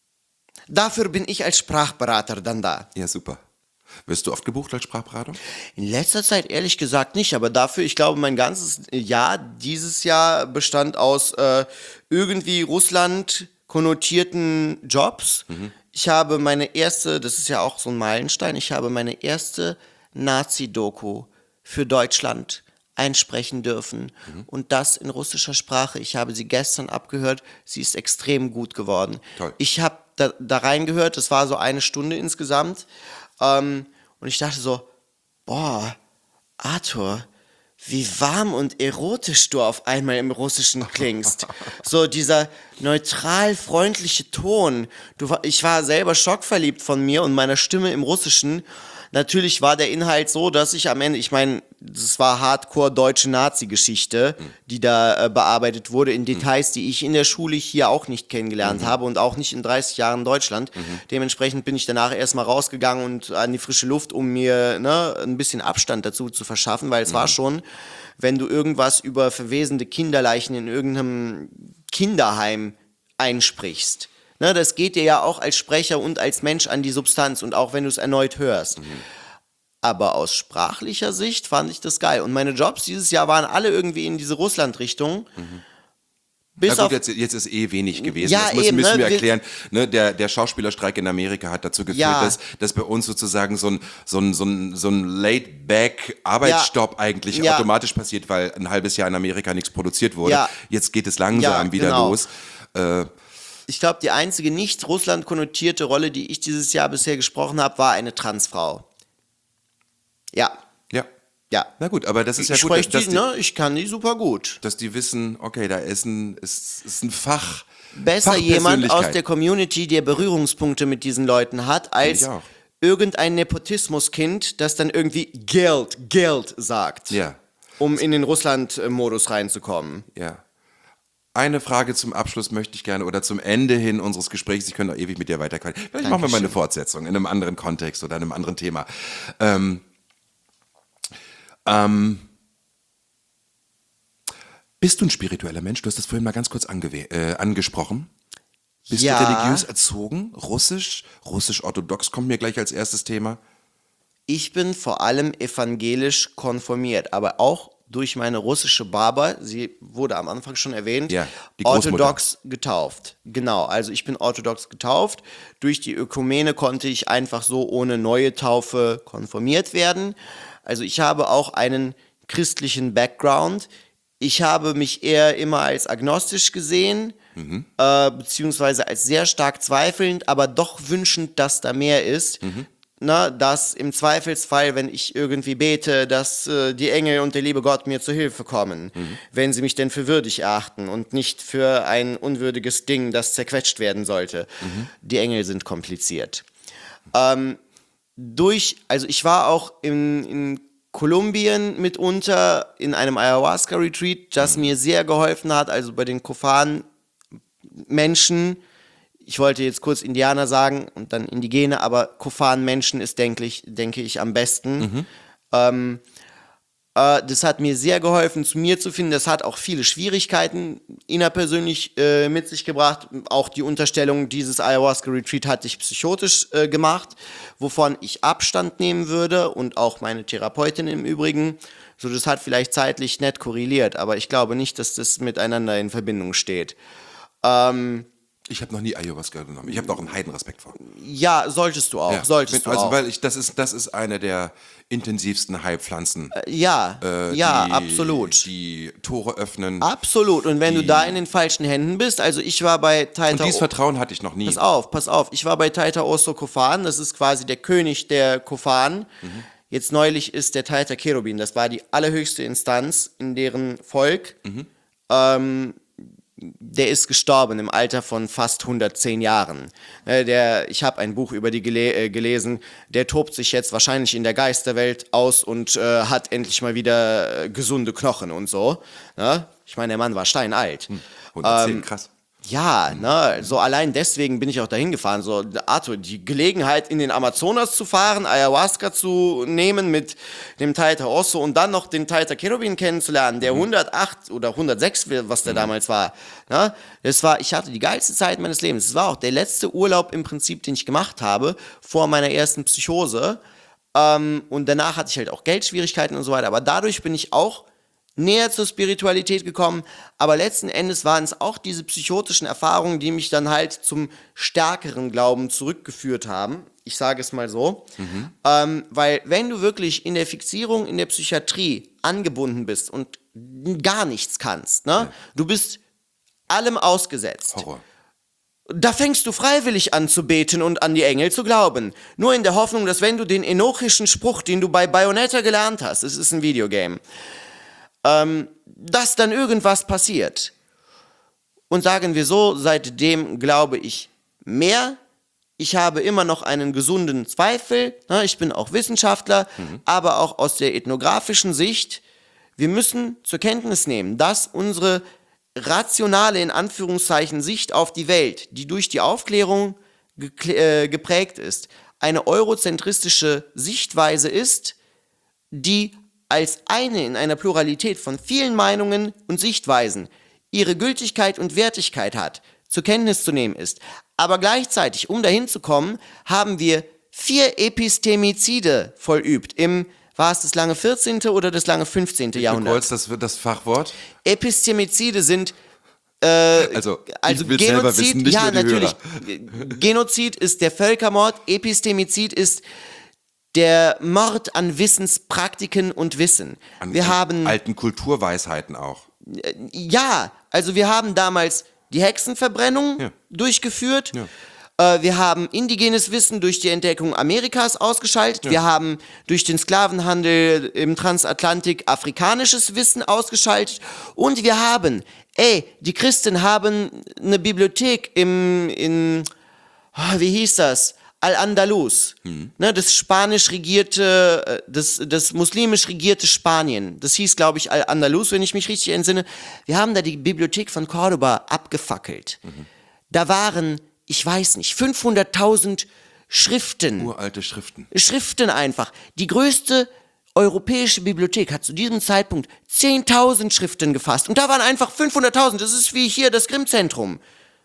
Dafür bin ich als Sprachberater dann da. Ja, super. Wirst du oft gebucht als Sprachberatung? In letzter Zeit ehrlich gesagt nicht, aber dafür, ich glaube, mein ganzes Jahr, dieses Jahr bestand aus irgendwie Russland konnotierten Jobs. Ich habe meine erste, das ist ja auch so ein Meilenstein, ich habe meine erste Nazi-Doku für Deutschland einsprechen dürfen. Und das in russischer Sprache. Ich habe sie gestern abgehört, sie ist extrem gut geworden. Toll. Ich habe da reingehört, das war so 1 Stunde insgesamt. Und ich dachte so, boah, Arthur, wie warm und erotisch du auf einmal im Russischen klingst. So dieser neutral freundliche Ton. Ich war selber schockverliebt von mir und meiner Stimme im Russischen. Natürlich war der Inhalt so, dass ich am Ende, ich meine, das war Hardcore deutsche Nazi-Geschichte, die da bearbeitet wurde, in Details, die ich in der Schule hier auch nicht kennengelernt habe und auch nicht in 30 Jahren Deutschland. Dementsprechend bin ich danach erstmal rausgegangen und an die frische Luft, um mir ein bisschen Abstand dazu zu verschaffen, weil es war schon, wenn du irgendwas über verwesende Kinderleichen in irgendeinem Kinderheim einsprichst. Ne, das geht dir ja auch als Sprecher und als Mensch an die Substanz und auch wenn du es erneut hörst. Aber aus sprachlicher Sicht fand ich das geil. Und meine Jobs dieses Jahr waren alle irgendwie in diese Russland-Richtung. Bis Na auf gut, jetzt ist wenig gewesen. Ja, das eben, müssen ne? wir erklären. Ne, der Schauspielerstreik in Amerika hat dazu geführt, Ja. dass bei uns sozusagen so ein laid-back Arbeitsstopp eigentlich Ja. automatisch passiert, weil ein halbes Jahr in Amerika nichts produziert wurde. Ja. Jetzt geht es langsam Ja, wieder genau. los. Ich glaube, die einzige nicht Russland konnotierte Rolle, die ich dieses Jahr bisher gesprochen habe, war eine Transfrau. Ja, Ja. ja. Na gut, aber das ist ja Ich gut, spreche dass die, ne? Ich kann die super gut. dass die wissen, okay, da ist ein Fach. Besser jemand aus Fachpersönlichkeit. der Community, der Berührungspunkte mit diesen Leuten hat, als ich auch. irgendein Nepotismuskind, das dann irgendwie Geld sagt, Ja, um in den Russland-Modus reinzukommen. ja. eine Frage zum Abschluss möchte ich gerne oder zum Ende hin unseres Gesprächs. Ich könnte auch ewig mit dir weiterquatschen. Vielleicht machen wir mal eine Fortsetzung in einem anderen Kontext oder einem anderen Thema. Bist du ein spiritueller Mensch? Du hast das vorhin mal ganz kurz angesprochen. Bist du religiös erzogen? Russisch-orthodox kommt mir gleich als erstes Thema. Ich bin vor allem evangelisch konformiert, aber auch durch meine russische Baba, sie wurde am Anfang schon erwähnt, Ja, die Großmutter. orthodox getauft. Genau, also ich bin orthodox getauft. Durch die Ökumene konnte ich einfach so ohne neue Taufe konformiert werden. Also ich habe auch einen christlichen Background. Ich habe mich eher immer als agnostisch gesehen, beziehungsweise als sehr stark zweifelnd, aber doch wünschend, dass da mehr ist. Na, dass im Zweifelsfall, wenn ich irgendwie bete, dass die Engel und der liebe Gott mir zu Hilfe kommen, wenn sie mich denn für würdig erachten und nicht für ein unwürdiges Ding, das zerquetscht werden sollte. Die Engel sind kompliziert. Also ich war auch in Kolumbien mitunter in einem Ayahuasca-Retreat, das mir sehr geholfen hat, also bei den Kofan-Menschen. Ich wollte jetzt kurz Indianer sagen und dann Indigene, aber Kofan-Menschen ist, denke ich, am besten. Das hat mir sehr geholfen, zu mir zu finden. Das hat auch viele Schwierigkeiten innerpersönlich mit sich gebracht. Auch die Unterstellung, dieses Ayahuasca-Retreat hat dich psychotisch gemacht, wovon ich Abstand nehmen würde und auch meine Therapeutin im Übrigen. So, das hat vielleicht zeitlich nett korreliert, aber ich glaube nicht, dass das miteinander in Verbindung steht. Ich habe noch nie Ayahuasca genommen. Ich habe da auch einen Heidenrespekt vor. Ja, solltest du auch. Ja, Solltest du auch. weil das ist eine der intensivsten Heilpflanzen. Ja, absolut. Die Tore öffnen. Absolut. Und wenn du da in den falschen Händen bist, also ich war bei Taita... Und dieses Vertrauen hatte ich noch nie. Pass auf. Ich war bei Taita Oso Kofan, das ist quasi der König der Kofan. Jetzt neulich ist der Taita Cherubin, das war die allerhöchste Instanz in deren Volk. Der ist gestorben im Alter von fast 110 Jahren. Ich habe ein Buch über die gelesen, der tobt sich jetzt wahrscheinlich in der Geisterwelt aus und hat endlich mal wieder gesunde Knochen und so. Ne? Ich meine, der Mann war steinalt. 110, krass. Ja, ne, so allein deswegen bin ich auch dahin gefahren. So, Arthur, die Gelegenheit, in den Amazonas zu fahren, Ayahuasca zu nehmen mit dem Taita Oso und dann noch den Taita Cherubin kennenzulernen, der 108 oder 106, was der damals war. Ne? Ich hatte die geilste Zeit meines Lebens. Es war auch der letzte Urlaub im Prinzip, den ich gemacht habe, vor meiner ersten Psychose. Und danach hatte ich halt auch Geldschwierigkeiten und so weiter. Aber dadurch bin ich auch näher zur Spiritualität gekommen, aber letzten Endes waren es auch diese psychotischen Erfahrungen, die mich dann halt zum stärkeren Glauben zurückgeführt haben. Ich sage es mal so. Weil wenn du wirklich in der Fixierung, in der Psychiatrie angebunden bist und gar nichts kannst, ne? Du bist allem ausgesetzt. Horror. Da fängst du freiwillig an zu beten und an die Engel zu glauben. Nur in der Hoffnung, dass wenn du den enochischen Spruch, den du bei Bayonetta gelernt hast, es ist ein Videogame, dass dann irgendwas passiert. Und sagen wir so, seitdem glaube ich mehr. Ich habe immer noch einen gesunden Zweifel. Ich bin auch Wissenschaftler, aber auch aus der ethnografischen Sicht. Wir müssen zur Kenntnis nehmen, dass unsere rationale, in Anführungszeichen, Sicht auf die Welt, die durch die Aufklärung geprägt ist, eine eurozentristische Sichtweise ist, die als eine in einer Pluralität von vielen Meinungen und Sichtweisen ihre Gültigkeit und Wertigkeit hat, zur Kenntnis zu nehmen ist. Aber gleichzeitig, um dahin zu kommen, haben wir 4 Epistemizide vollübt. War es das lange 14. oder das lange 15. Jahrhundert? Das wird das Fachwort. Epistemizide sind Also ich will selber wissen, nicht ja, nur die natürlich. Hörer. Genozid ist der Völkermord, Epistemizid ist der Mord an Wissenspraktiken und Wissen. Wir haben alten Kulturweisheiten auch. Ja, also wir haben damals die Hexenverbrennung durchgeführt. Ja. Wir haben indigenes Wissen durch die Entdeckung Amerikas ausgeschaltet. Wir haben durch den Sklavenhandel im Transatlantik afrikanisches Wissen ausgeschaltet. Und wir haben, die Christen haben eine Bibliothek wie hieß das? Al-Andalus, ne, das spanisch regierte, das muslimisch regierte Spanien. Das hieß, glaube ich, Al-Andalus, wenn ich mich richtig entsinne. Wir haben da die Bibliothek von Cordoba abgefackelt. Da waren, ich weiß nicht, 500.000 Schriften. Uralte Schriften. Schriften einfach. Die größte europäische Bibliothek hat zu diesem Zeitpunkt 10.000 Schriften gefasst. Und da waren einfach 500.000. Das ist wie hier das Grimm-Zentrum.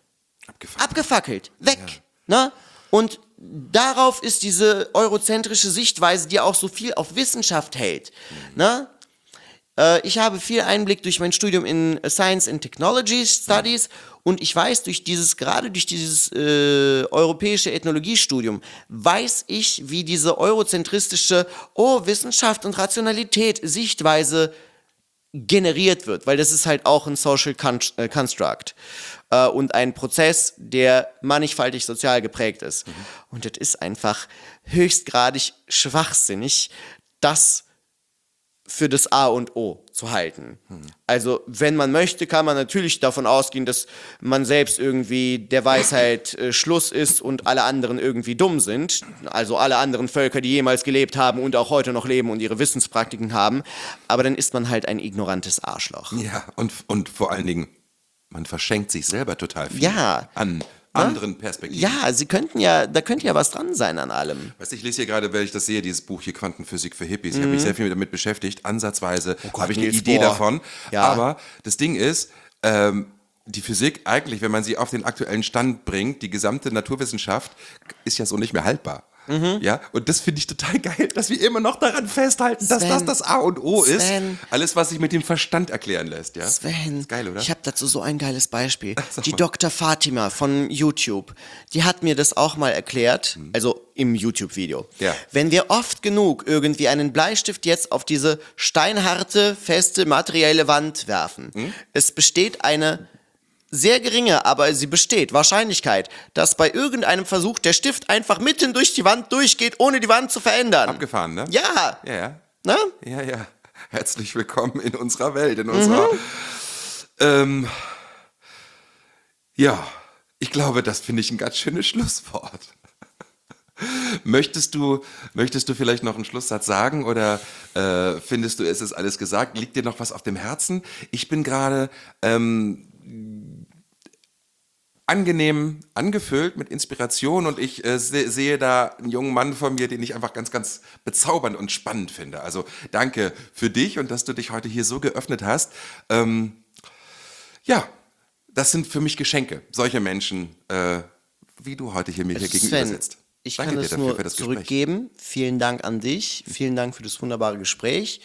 Abgefackelt. Weg. Ne? Und darauf ist diese eurozentrische Sichtweise, die auch so viel auf Wissenschaft hält. Ne? Ich habe viel Einblick durch mein Studium in Science and Technology Studies und ich weiß, gerade durch dieses europäische Ethnologiestudium, weiß ich, wie diese eurozentristische Wissenschaft und Rationalität Sichtweise generiert wird, weil das ist halt auch ein Social Construct und ein Prozess, der mannigfaltig sozial geprägt ist. Und das ist einfach höchstgradig schwachsinnig, das für das A und O zu halten. Also, wenn man möchte, kann man natürlich davon ausgehen, dass man selbst irgendwie der Weisheit Schluss ist und alle anderen irgendwie dumm sind. Also alle anderen Völker, die jemals gelebt haben und auch heute noch leben und ihre Wissenspraktiken haben. Aber dann ist man halt ein ignorantes Arschloch. Ja, und vor allen Dingen, man verschenkt sich selber total viel an anderen Perspektiven. Ja, da könnte ja was dran sein an allem. Weißt du, ich lese hier gerade, wenn ich das sehe, dieses Buch hier Quantenphysik für Hippies. Ich habe mich sehr viel damit beschäftigt. Ansatzweise habe ich eine Idee davon. Ja. Aber das Ding ist, die Physik eigentlich, wenn man sie auf den aktuellen Stand bringt, die gesamte Naturwissenschaft ist ja so nicht mehr haltbar. Ja, und das finde ich total geil, dass wir immer noch daran festhalten, dass das A und O ist. Alles, was sich mit dem Verstand erklären lässt. Ja? Sven, ist geil, oder? Ich habe dazu so ein geiles Beispiel. Die Dr. Fatima von YouTube, die hat mir das auch mal erklärt, also im YouTube-Video. Ja. Wenn wir oft genug irgendwie einen Bleistift jetzt auf diese steinharte, feste, materielle Wand werfen, es besteht eine sehr geringe, aber sie besteht, Wahrscheinlichkeit, dass bei irgendeinem Versuch der Stift einfach mitten durch die Wand durchgeht, ohne die Wand zu verändern. Abgefahren, ne? Ja. Ja. Ne? Ja. Herzlich willkommen in unserer Welt, in unserer... ja, ich glaube, das finde ich ein ganz schönes Schlusswort. Möchtest du vielleicht noch einen Schlusssatz sagen oder findest du, es ist alles gesagt? Liegt dir noch was auf dem Herzen? Ich bin gerade angenehm angefüllt mit Inspiration und ich sehe da einen jungen Mann vor mir, den ich einfach ganz, ganz bezaubernd und spannend finde. Also danke für dich und dass du dich heute hier so geöffnet hast. Ja, das sind für mich Geschenke, solche Menschen, wie du heute hier mir hier gegenüber sitzt. Ich kann das nur zurückgeben. Vielen Dank an dich. Vielen Dank für das wunderbare Gespräch.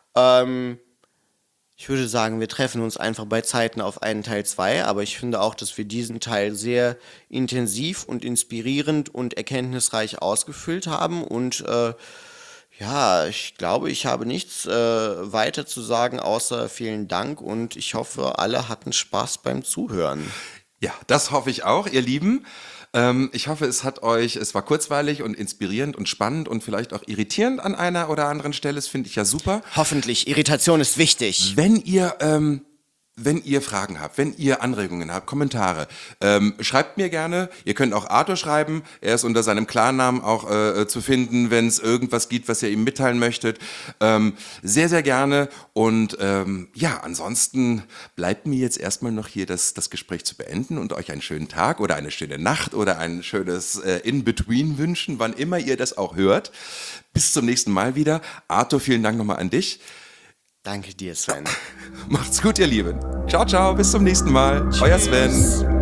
Ich würde sagen, wir treffen uns einfach bei Zeiten auf einen Teil 2, aber ich finde auch, dass wir diesen Teil sehr intensiv und inspirierend und erkenntnisreich ausgefüllt haben und ich glaube, ich habe nichts weiter zu sagen, außer vielen Dank und ich hoffe, alle hatten Spaß beim Zuhören. Ja, das hoffe ich auch, ihr Lieben. Ich hoffe, es war kurzweilig und inspirierend und spannend und vielleicht auch irritierend an einer oder anderen Stelle. Das finde ich ja super. Hoffentlich. Irritation ist wichtig. Wenn ihr Fragen habt, wenn ihr Anregungen habt, Kommentare, schreibt mir gerne. Ihr könnt auch Arthur schreiben. Er ist unter seinem Klarnamen auch zu finden, wenn es irgendwas gibt, was ihr ihm mitteilen möchtet. Sehr, sehr gerne. Und ansonsten bleibt mir jetzt erstmal noch hier das Gespräch zu beenden und euch einen schönen Tag oder eine schöne Nacht oder ein schönes In-Between wünschen, wann immer ihr das auch hört. Bis zum nächsten Mal wieder. Arthur, vielen Dank nochmal an dich. Danke dir, Sven. Macht's gut, ihr Lieben. Ciao, ciao, bis zum nächsten Mal. Tschüss. Euer Sven.